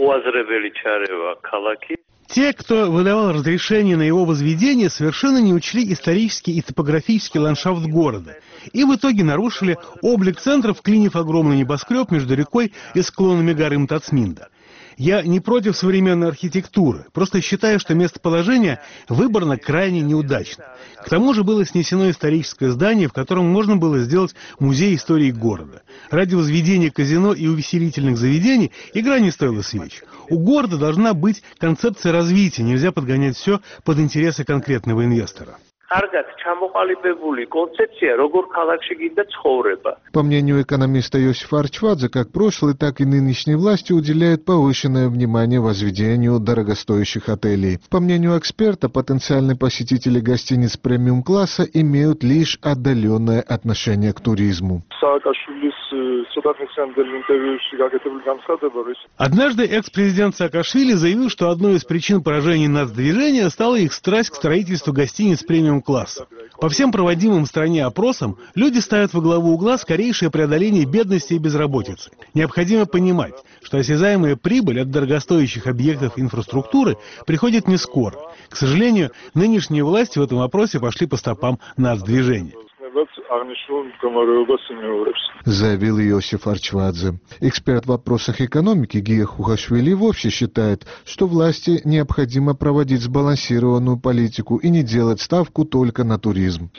Те, кто выдавал разрешение на его возведение, совершенно не учли исторический и топографический ландшафт города и в итоге нарушили облик центра, вклинив огромный небоскреб между рекой и склонами горы Мтацминда. Я не против современной архитектуры, просто считаю, что местоположение выбрано крайне неудачно. К тому же было снесено историческое здание, в котором можно было сделать музей истории города. Ради возведения казино и увеселительных заведений игра не стоила свеч. У города должна быть концепция развития, нельзя подгонять все под интересы конкретного инвестора. По мнению экономиста Иосифа Арчвадзе, как прошлые, так и нынешние власти уделяют повышенное внимание возведению дорогостоящих отелей. По мнению эксперта, потенциальные посетители гостиниц премиум-класса имеют лишь отдаленное отношение к туризму. Однажды экс-президент Саакашвили заявил, что одной из причин поражения нацдвижения стала их страсть к строительству гостиниц премиум-класса. По всем проводимым в стране опросам, люди ставят во главу угла скорейшее преодоление бедности и безработицы. Необходимо понимать, что осязаемая прибыль от дорогостоящих объектов инфраструктуры приходит не скоро. К сожалению, нынешние власти в этом вопросе пошли по стопам нацдвижения. Заявил Иосиф Арчвадзе. Эксперт в вопросах экономики Гия Хугашвили вовсе считает, что власти необходимо проводить сбалансированную политику и не делать ставку только на туризм.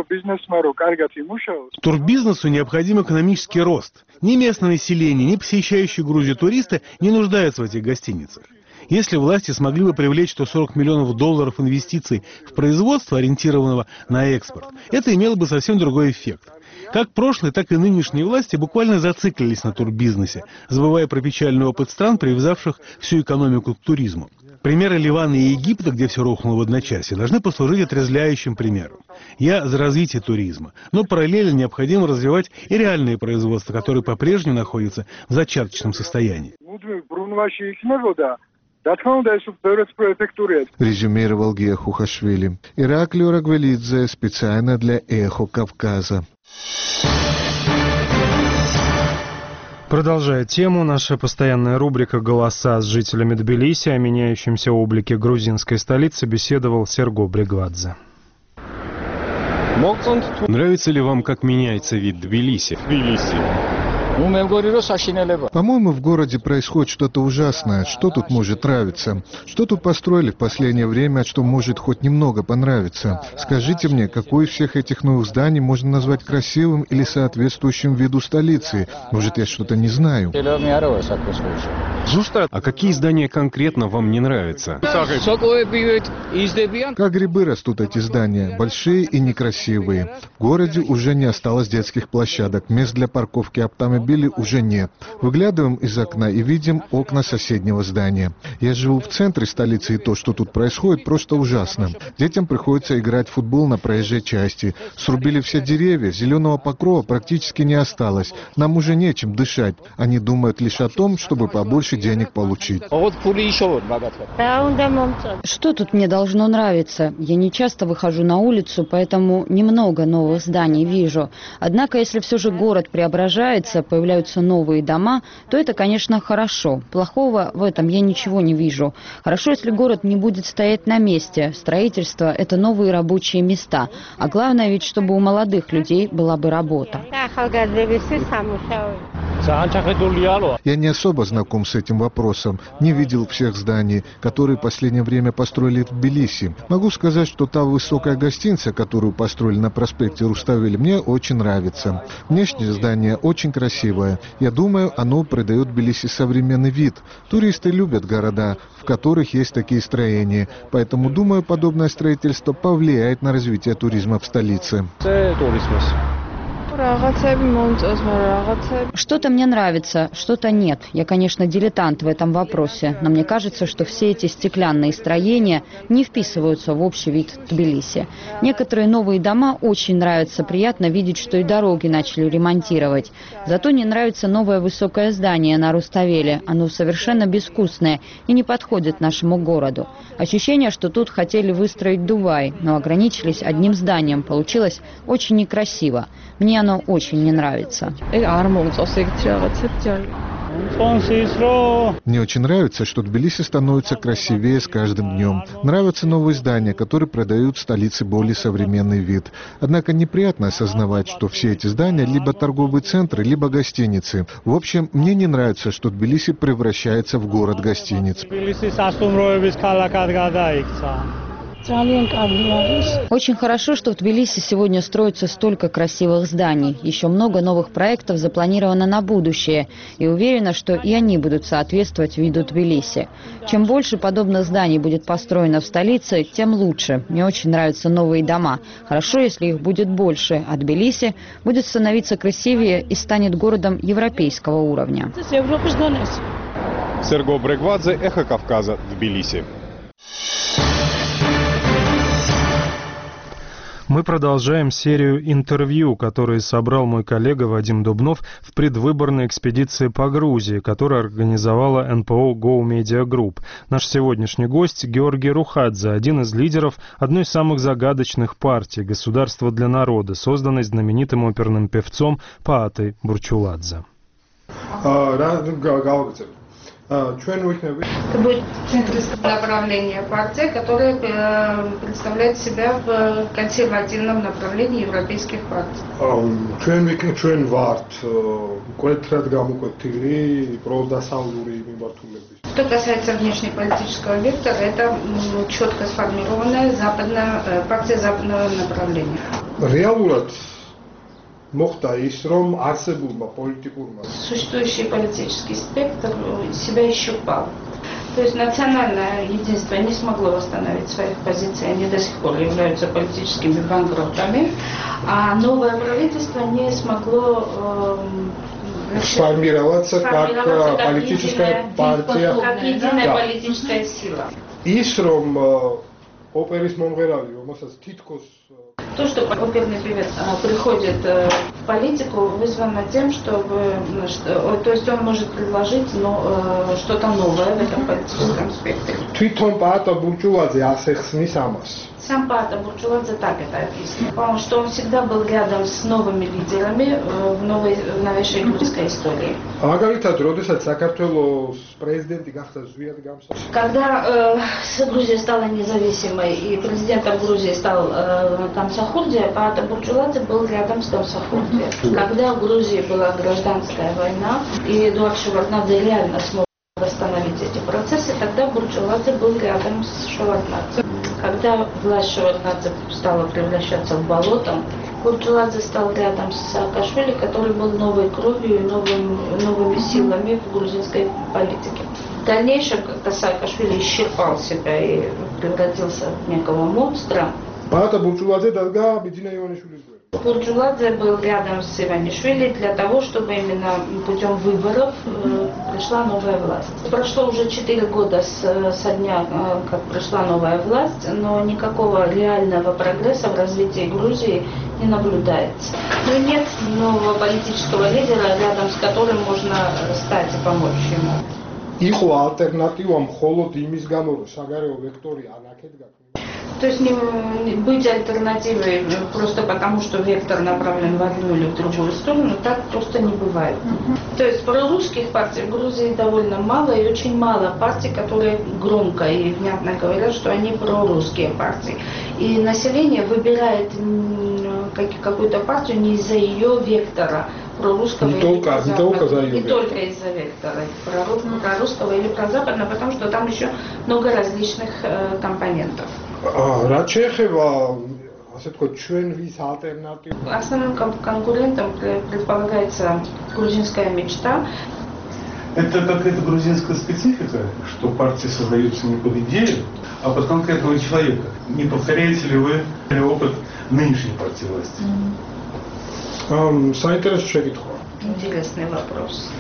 Турбизнесу необходим экономический рост. Ни местное население, ни посещающие Грузию туристы не нуждаются в этих гостиницах. Если власти смогли бы привлечь сто сорок миллионов долларов инвестиций в производство, ориентированного на экспорт, это имело бы совсем другой эффект. Как прошлые, так и нынешние власти буквально зациклились на турбизнесе, забывая про печальный опыт стран, привязавших всю экономику к туризму. Примеры Ливана и Египта, где все рухнуло в одночасье, должны послужить отрезвляющим примером. Я за развитие туризма, но параллельно необходимо развивать и реальные производства, которые по-прежнему находятся в зачаточном состоянии. резюмировал Гия Хухашвили. Ираклио Рагвелидзе специально для «Эхо Кавказа». Продолжая тему, наша постоянная рубрика «Голоса» с жителями Тбилиси о меняющемся облике грузинской столицы беседовал Серго Брегвадзе. Нравится ли вам, как меняется вид Тбилиси? Тбилиси. По-моему, в городе происходит что-то ужасное. Что тут может нравиться? Что тут построили в последнее время, что может хоть немного понравиться? Скажите мне, какое из всех этих новых зданий можно назвать красивым или соответствующим виду столицы? Может, я что-то не знаю? А какие здания конкретно вам не нравятся? Как грибы растут эти здания, большие и некрасивые. В городе уже не осталось детских площадок, мест для парковки автомобилей уже нет. Выглядываем из окна и видим окна соседнего здания. Я живу в центре столицы, и то, что тут происходит, просто ужасно. Детям приходится играть в футбол на проезжей части. Срубили все деревья, зеленого покрова практически не осталось. Нам уже нечем дышать. Они думают лишь о том, чтобы побольше денег получить. Что тут мне должно нравиться? Я не часто выхожу на улицу, поэтому немного новых зданий вижу. Однако, если все же город преображается, появляются новые дома, то это, конечно, хорошо. Плохого в этом я ничего не вижу. Хорошо, если город не будет стоять на месте. Строительство – это новые рабочие места. А главное ведь, чтобы у молодых людей была бы работа. Я не особо знаком с этим вопросом. Не видел всех зданий, которые в последнее время построили в Тбилиси. Могу сказать, что та высокая гостиница, которую построили на проспекте Руставели, мне очень нравится. Внешнее здание очень красивое. Я думаю, оно придает Тбилиси современный вид. Туристы любят города, в которых есть такие строения. Поэтому, думаю, подобное строительство повлияет на развитие туризма в столице. Что-то мне нравится, что-то нет. Я, конечно, дилетант в этом вопросе, но мне кажется, что все эти стеклянные строения не вписываются в общий вид Тбилиси. Некоторые новые дома очень нравятся, приятно видеть, что и дороги начали ремонтировать. Зато не нравится новое высокое здание на Руставеле. Оно совершенно безвкусное и не подходит нашему городу. Ощущение, что тут хотели выстроить Дубай, но ограничились одним зданием. Получилось очень некрасиво. Мне оно очень не нравится. Мне очень нравится, что Тбилиси становится красивее с каждым днем. Нравятся новые здания, которые придают столице более современный вид. Однако неприятно осознавать, что все эти здания либо торговые центры, либо гостиницы. В общем, мне не нравится, что Тбилиси превращается в город гостиниц. Очень хорошо, что в Тбилиси сегодня строится столько красивых зданий. Еще много новых проектов запланировано на будущее. И уверена, что и они будут соответствовать виду Тбилиси. Чем больше подобных зданий будет построено в столице, тем лучше. Мне очень нравятся новые дома. Хорошо, если их будет больше, а Тбилиси будет становиться красивее и станет городом европейского уровня. Серго Брегвадзе, «Эхо Кавказа», Тбилиси. Мы продолжаем серию интервью, которые собрал мой коллега Вадим Дубнов в предвыборной экспедиции по Грузии, которую организовала эн пэ о Go Media Group. Наш сегодняшний гость Георгий Рухадзе, один из лидеров одной из самых загадочных партий «Государство для народа», созданной знаменитым оперным певцом Паатой Бурчуладзе. Это будет центристское направление партии, которое представляет себя в консервативном направлении европейских партий. Что касается внешнеполитического вектора, это четко сформированная западная, партия западного направления. Существующий политический спектр себя исчерпал. То есть национальное единство не смогло восстановить своих позиций, они до сих пор являются политическими банкротами, а новое правительство не смогло э, сформироваться как, как политическая единая, партия, как единая да. политическая сила. оперис Монгерали, То, что оперный певец приходит политику вызвано тем, чтобы, что, то есть он может предложить но, э, что-то новое в этом политическом спектре. Сам Паата Бурчуладзе так это описано, потому что он всегда был рядом с новыми лидерами в новой, в новейшей грузинской истории. Когда э, Грузия стала независимой и президентом Грузии стал э, Камсахурди, Паата Бурчуладзе был рядом с Камсахурди. Когда в Грузии была гражданская война и Эдуард Шеварднадзе реально смог восстановить эти процессы, тогда Бурчуладзе был рядом с Шеварднадзе. Когда власть Шеварднадзе стала превращаться в болото, Бурчуладзе стал рядом с Саакашвили, который был новой кровью и новым, новыми силами в грузинской политике. В дальнейшем, когда Саакашвили исчерпал себя и превратился в некого монстра, Бурчуладзе был рядом с Иванишвили для того, чтобы именно путем выборов э, пришла новая власть. Прошло уже четыре года с, со дня, э, как пришла новая власть, но никакого реального прогресса в развитии Грузии не наблюдается. Но нет нового политического лидера, рядом с которым можно стать и помочь ему. То есть не, не быть альтернативой просто потому, что вектор направлен в одну или в другую сторону, так просто не бывает. Uh-huh. То есть прорусских партий в Грузии довольно мало, и очень мало партий, которые громко и внятно говорят, что они прорусские партии. И население выбирает какую-то партию не из-за ее вектора прорусского не или только, прозападного. Не только, за не только из-за вектора прорусского или прозападного, потому что там еще много различных э, компонентов. Основным конкурентом предполагается грузинская мечта. Это какая-то грузинская специфика, что партии создаются не под идею, а под конкретного человека. Не повторяете ли вы опыт нынешней партии власти? Интересный вопрос.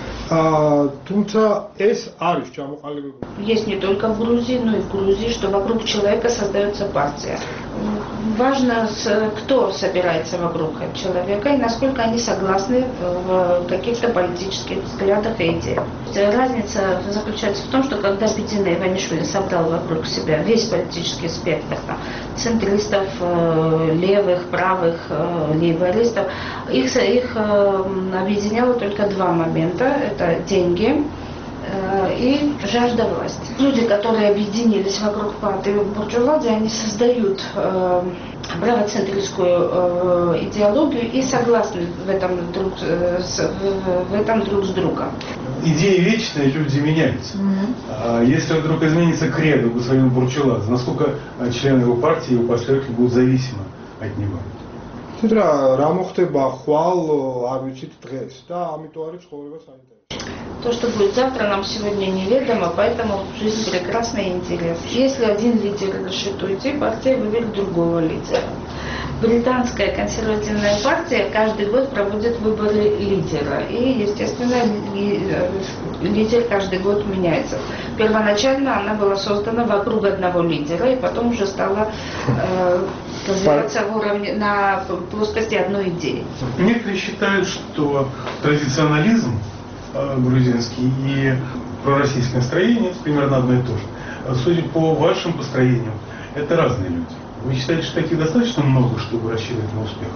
Есть не только в Грузии, но и в Грузии, что вокруг человека создается партия. Важно, кто собирается вокруг человека и насколько они согласны в каких-то политических взглядах и идеях. Разница заключается в том, что когда Бедина Иванишвили собрал вокруг себя весь политический спектр центристов, левых, правых, лейбористов, их, их объединяло только два момента. Это деньги и жажда власти. Люди, которые объединились вокруг Пааты Бурчуладзе, они создают э, правоцентристскую э, идеологию и согласны в этом, друг, э, с, в, в этом друг с другом. Идеи вечные, люди меняются. Mm-hmm. Если вдруг изменится кредо господина Бурчуладзе, насколько члены его партии и его последователи будут зависимы от него? То, что будет завтра, нам сегодня неведомо, поэтому жизнь прекрасна и интересна. Если один лидер решит уйти, партия выберет другого лидера. Британская консервативная партия каждый год проводит выборы лидера. И, естественно, лидер каждый год меняется. Первоначально она была создана вокруг одного лидера, и потом уже стала э, развиваться в уровне, на плоскости одной идеи. Некоторые считают, что традиционализм грузинский и пророссийское настроение — это примерно одно и то же. Судя по вашим построениям, это разные люди. Вы считаете, что таких достаточно много, чтобы рассчитывать на успех?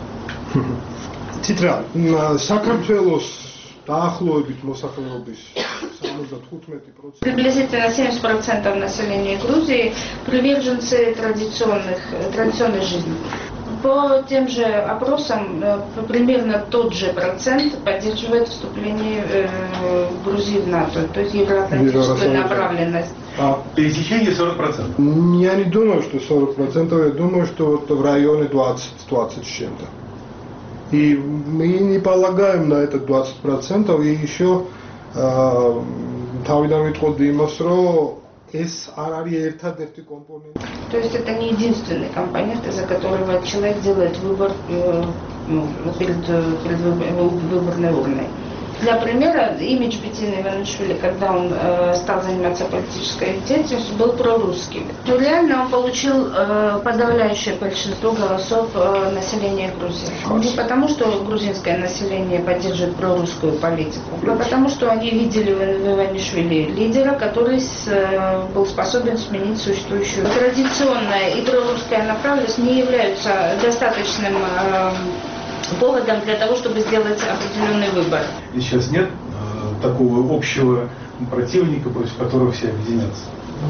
Приблизительно семьдесят процентов населения Грузии приверженцы традиционных, традиционной жизни. По тем же опросам примерно тот же процент поддерживает вступление э, Грузии в НАТО, то есть евроатлантическую направленность. А пересечение сорок процентов? Я не думаю, что сорок процентов, я думаю, что это в районе двадцать с чем-то. И мы не полагаем на это двадцать процентов, и еще თავიდან ვიტყოდი იმას, რომ ეს არ არის ერთადერთი компонент. То есть это не единственный компонент, из-за которого человек делает выбор э, ну, перед, перед выборной урной. Для примера, имидж Бетины Иванишвили, когда он э, стал заниматься политической деятельностью, был прорусским. Но реально он получил э, подавляющее большинство голосов э, населения Грузии. Не потому, что грузинское население поддерживает прорусскую политику, а потому, что они видели в Иванишвили лидера, который с, э, был способен сменить существующую. Традиционная и прорусская направленность не являются достаточным э, поводом для того, чтобы сделать определенный выбор. И сейчас нет э, такого общего противника, против которого все объединятся.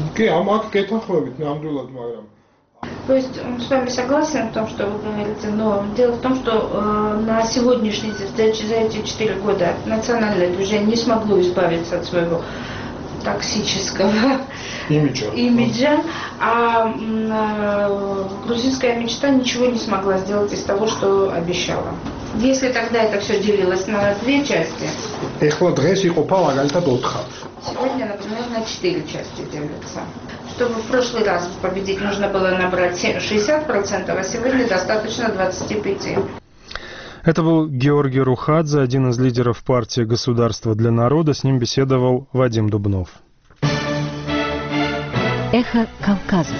То есть он с вами согласен в том, что вы говорите, но дело в том, что э, на сегодняшний день, за эти четыре года национальное движение не смогло избавиться от своего токсического имиджа, имиджа а э, грузинская мечта ничего не смогла сделать из того, что обещала. Если тогда это все делилось на две части, сегодня, например, на четыре части делятся. Чтобы в прошлый раз победить, нужно было набрать шестьдесят процентов, а сегодня достаточно двадцать пять процентов. Это был Георгий Рухадзе, один из лидеров партии «Государство для народа». С ним беседовал Вадим Дубнов. Эхо Кавказа.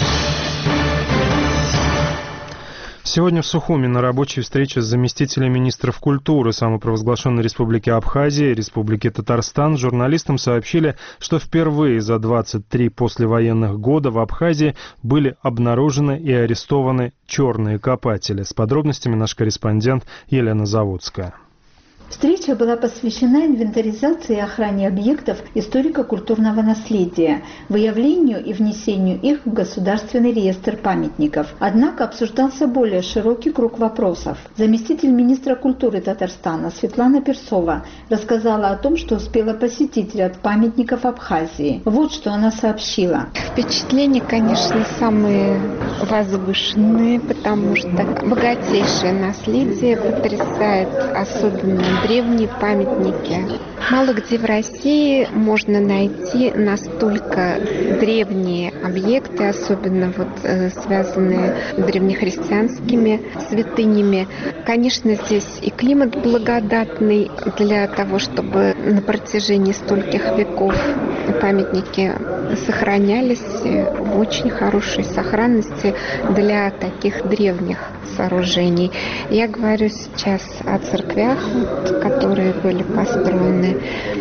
Сегодня в Сухуми на рабочей встрече с заместителем министров культуры самопровозглашенной Республики Абхазия и Республики Татарстан журналистам сообщили, что впервые за двадцать три послевоенных года в Абхазии были обнаружены и арестованы черные копатели. С подробностями наш корреспондент Елена Заводская. Встреча была посвящена инвентаризации и охране объектов историко-культурного наследия, выявлению и внесению их в Государственный реестр памятников. Однако обсуждался более широкий круг вопросов. Заместитель министра культуры Татарстана Светлана Перцова рассказала о том, что успела посетить ряд памятников Абхазии. Вот что она сообщила. Впечатления, конечно, самые возвышенные, потому что богатейшее наследие потрясает, особенно древние памятники. Мало где в России можно найти настолько древние объекты, особенно вот э, связанные с древнехристианскими святынями. Конечно, здесь и климат благодатный для того, чтобы на протяжении стольких веков памятники сохранялись в очень хорошей сохранности для таких древних сооружений. Я говорю сейчас о церквях, которые были построены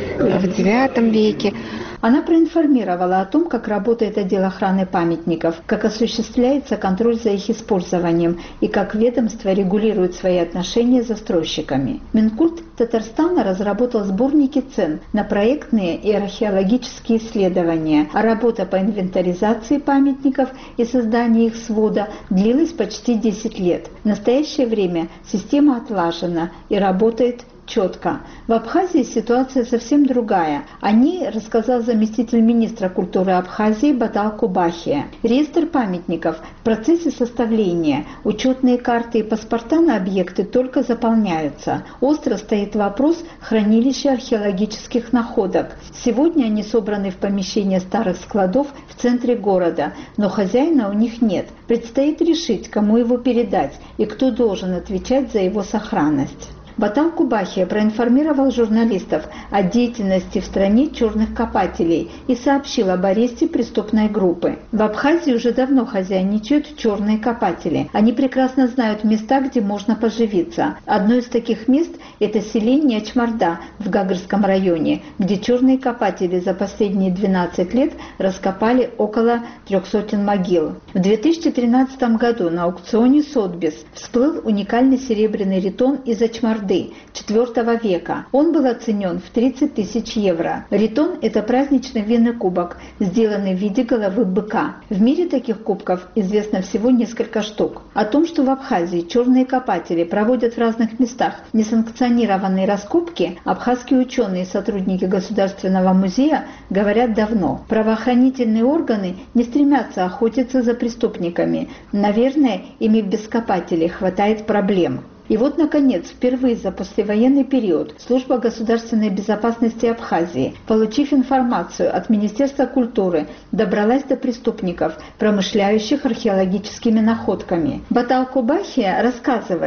в девятом веке. Она проинформировала о том, как работает отдел охраны памятников, как осуществляется контроль за их использованием и как ведомство регулирует свои отношения с застройщиками. Минкульт Татарстана разработал сборники цен на проектные и археологические исследования, а работа по инвентаризации памятников и созданию их свода длилась почти десять лет. В настоящее время система отлажена и работает четко. В Абхазии ситуация совсем другая. О ней рассказал заместитель министра культуры Абхазии Батал Кубахия. Реестр памятников в процессе составления. Учетные карты и паспорта на объекты только заполняются. Остро стоит вопрос хранилища археологических находок. Сегодня они собраны в помещении старых складов в центре города, но хозяина у них нет. Предстоит решить, кому его передать и кто должен отвечать за его сохранность. Батал Кубахия проинформировал журналистов о деятельности в стране черных копателей и сообщил об аресте преступной группы. В Абхазии уже давно хозяйничают черные копатели. Они прекрасно знают места, где можно поживиться. Одно из таких мест – это селение Ачмарда в Гагрском районе, где черные копатели за последние двенадцать лет раскопали около трех сотен могил. В две тысячи тринадцатом году на аукционе Сотбис всплыл уникальный серебряный ритон из Ачмарды четвёртого века. Он был оценен в тридцать тысяч евро. Ритон – это праздничный винный кубок, сделанный в виде головы быка. В мире таких кубков известно всего несколько штук. О том, что в Абхазии черные копатели проводят в разных местах несанкционированные раскопки, абхазские ученые и сотрудники Государственного музея говорят давно. Правоохранительные органы не стремятся охотиться за преступниками. Наверное, ими без копателей хватает проблем. И вот, наконец, впервые за послевоенный период Служба государственной безопасности Абхазии, получив информацию от Министерства культуры, добралась до преступников, промышляющих археологическими находками. Батал Кубахия рассказывает.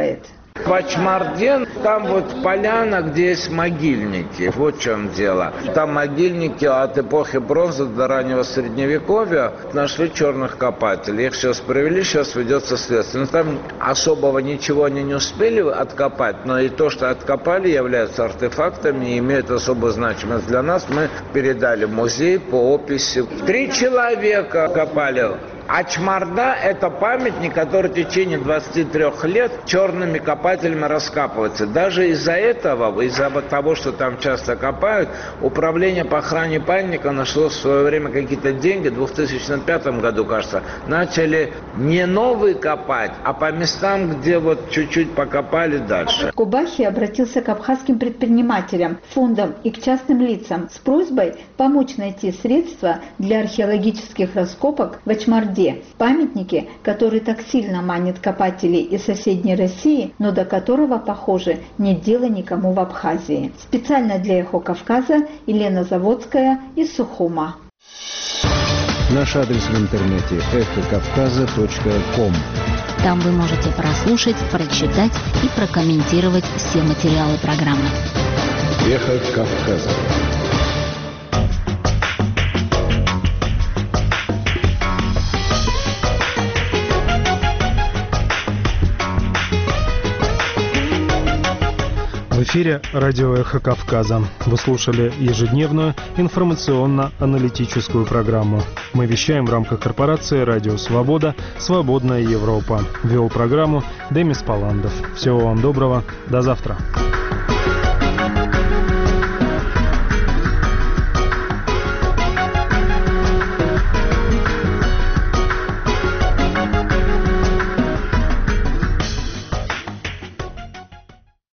В Ачмарде там вот поляна, где есть могильники. Вот в чем дело. Там могильники от эпохи бронзы до раннего средневековья. Нашли черных копателей. Их сейчас привели, сейчас ведется следствие. Но там особого ничего они не успели откопать, но и то, что откопали, являются артефактами и имеют особую значимость для нас. Мы передали в музей по описи. Три человека копали. Ачмарда – это памятник, который в течение двадцати трёх лет черными копателями раскапывается. Даже из-за этого, из-за того, что там часто копают, управление по охране памятника нашло в свое время какие-то деньги, в две тысячи пятом году, кажется, начали не новые копать, а по местам, где вот чуть-чуть покопали дальше. Кубахи обратился к абхазским предпринимателям, фондам и к частным лицам с просьбой помочь найти средства для археологических раскопок в Ачмарде. Памятники, который так сильно манит копателей из соседней России, но до которого, похоже, нет дела никому в Абхазии. Специально для «Эхо Кавказа» Елена Заводская из Сухума. Наш адрес в интернете эхо кавказа точка ком. Там вы можете прослушать, прочитать и прокомментировать все материалы программы. Эхо Кавказа. В эфире радио «Эхо Кавказа». Вы слушали ежедневную информационно-аналитическую программу. Мы вещаем в рамках корпорации «Радио Свобода. Свободная Европа». Вел программу Демис Паландов. Всего вам доброго. До завтра.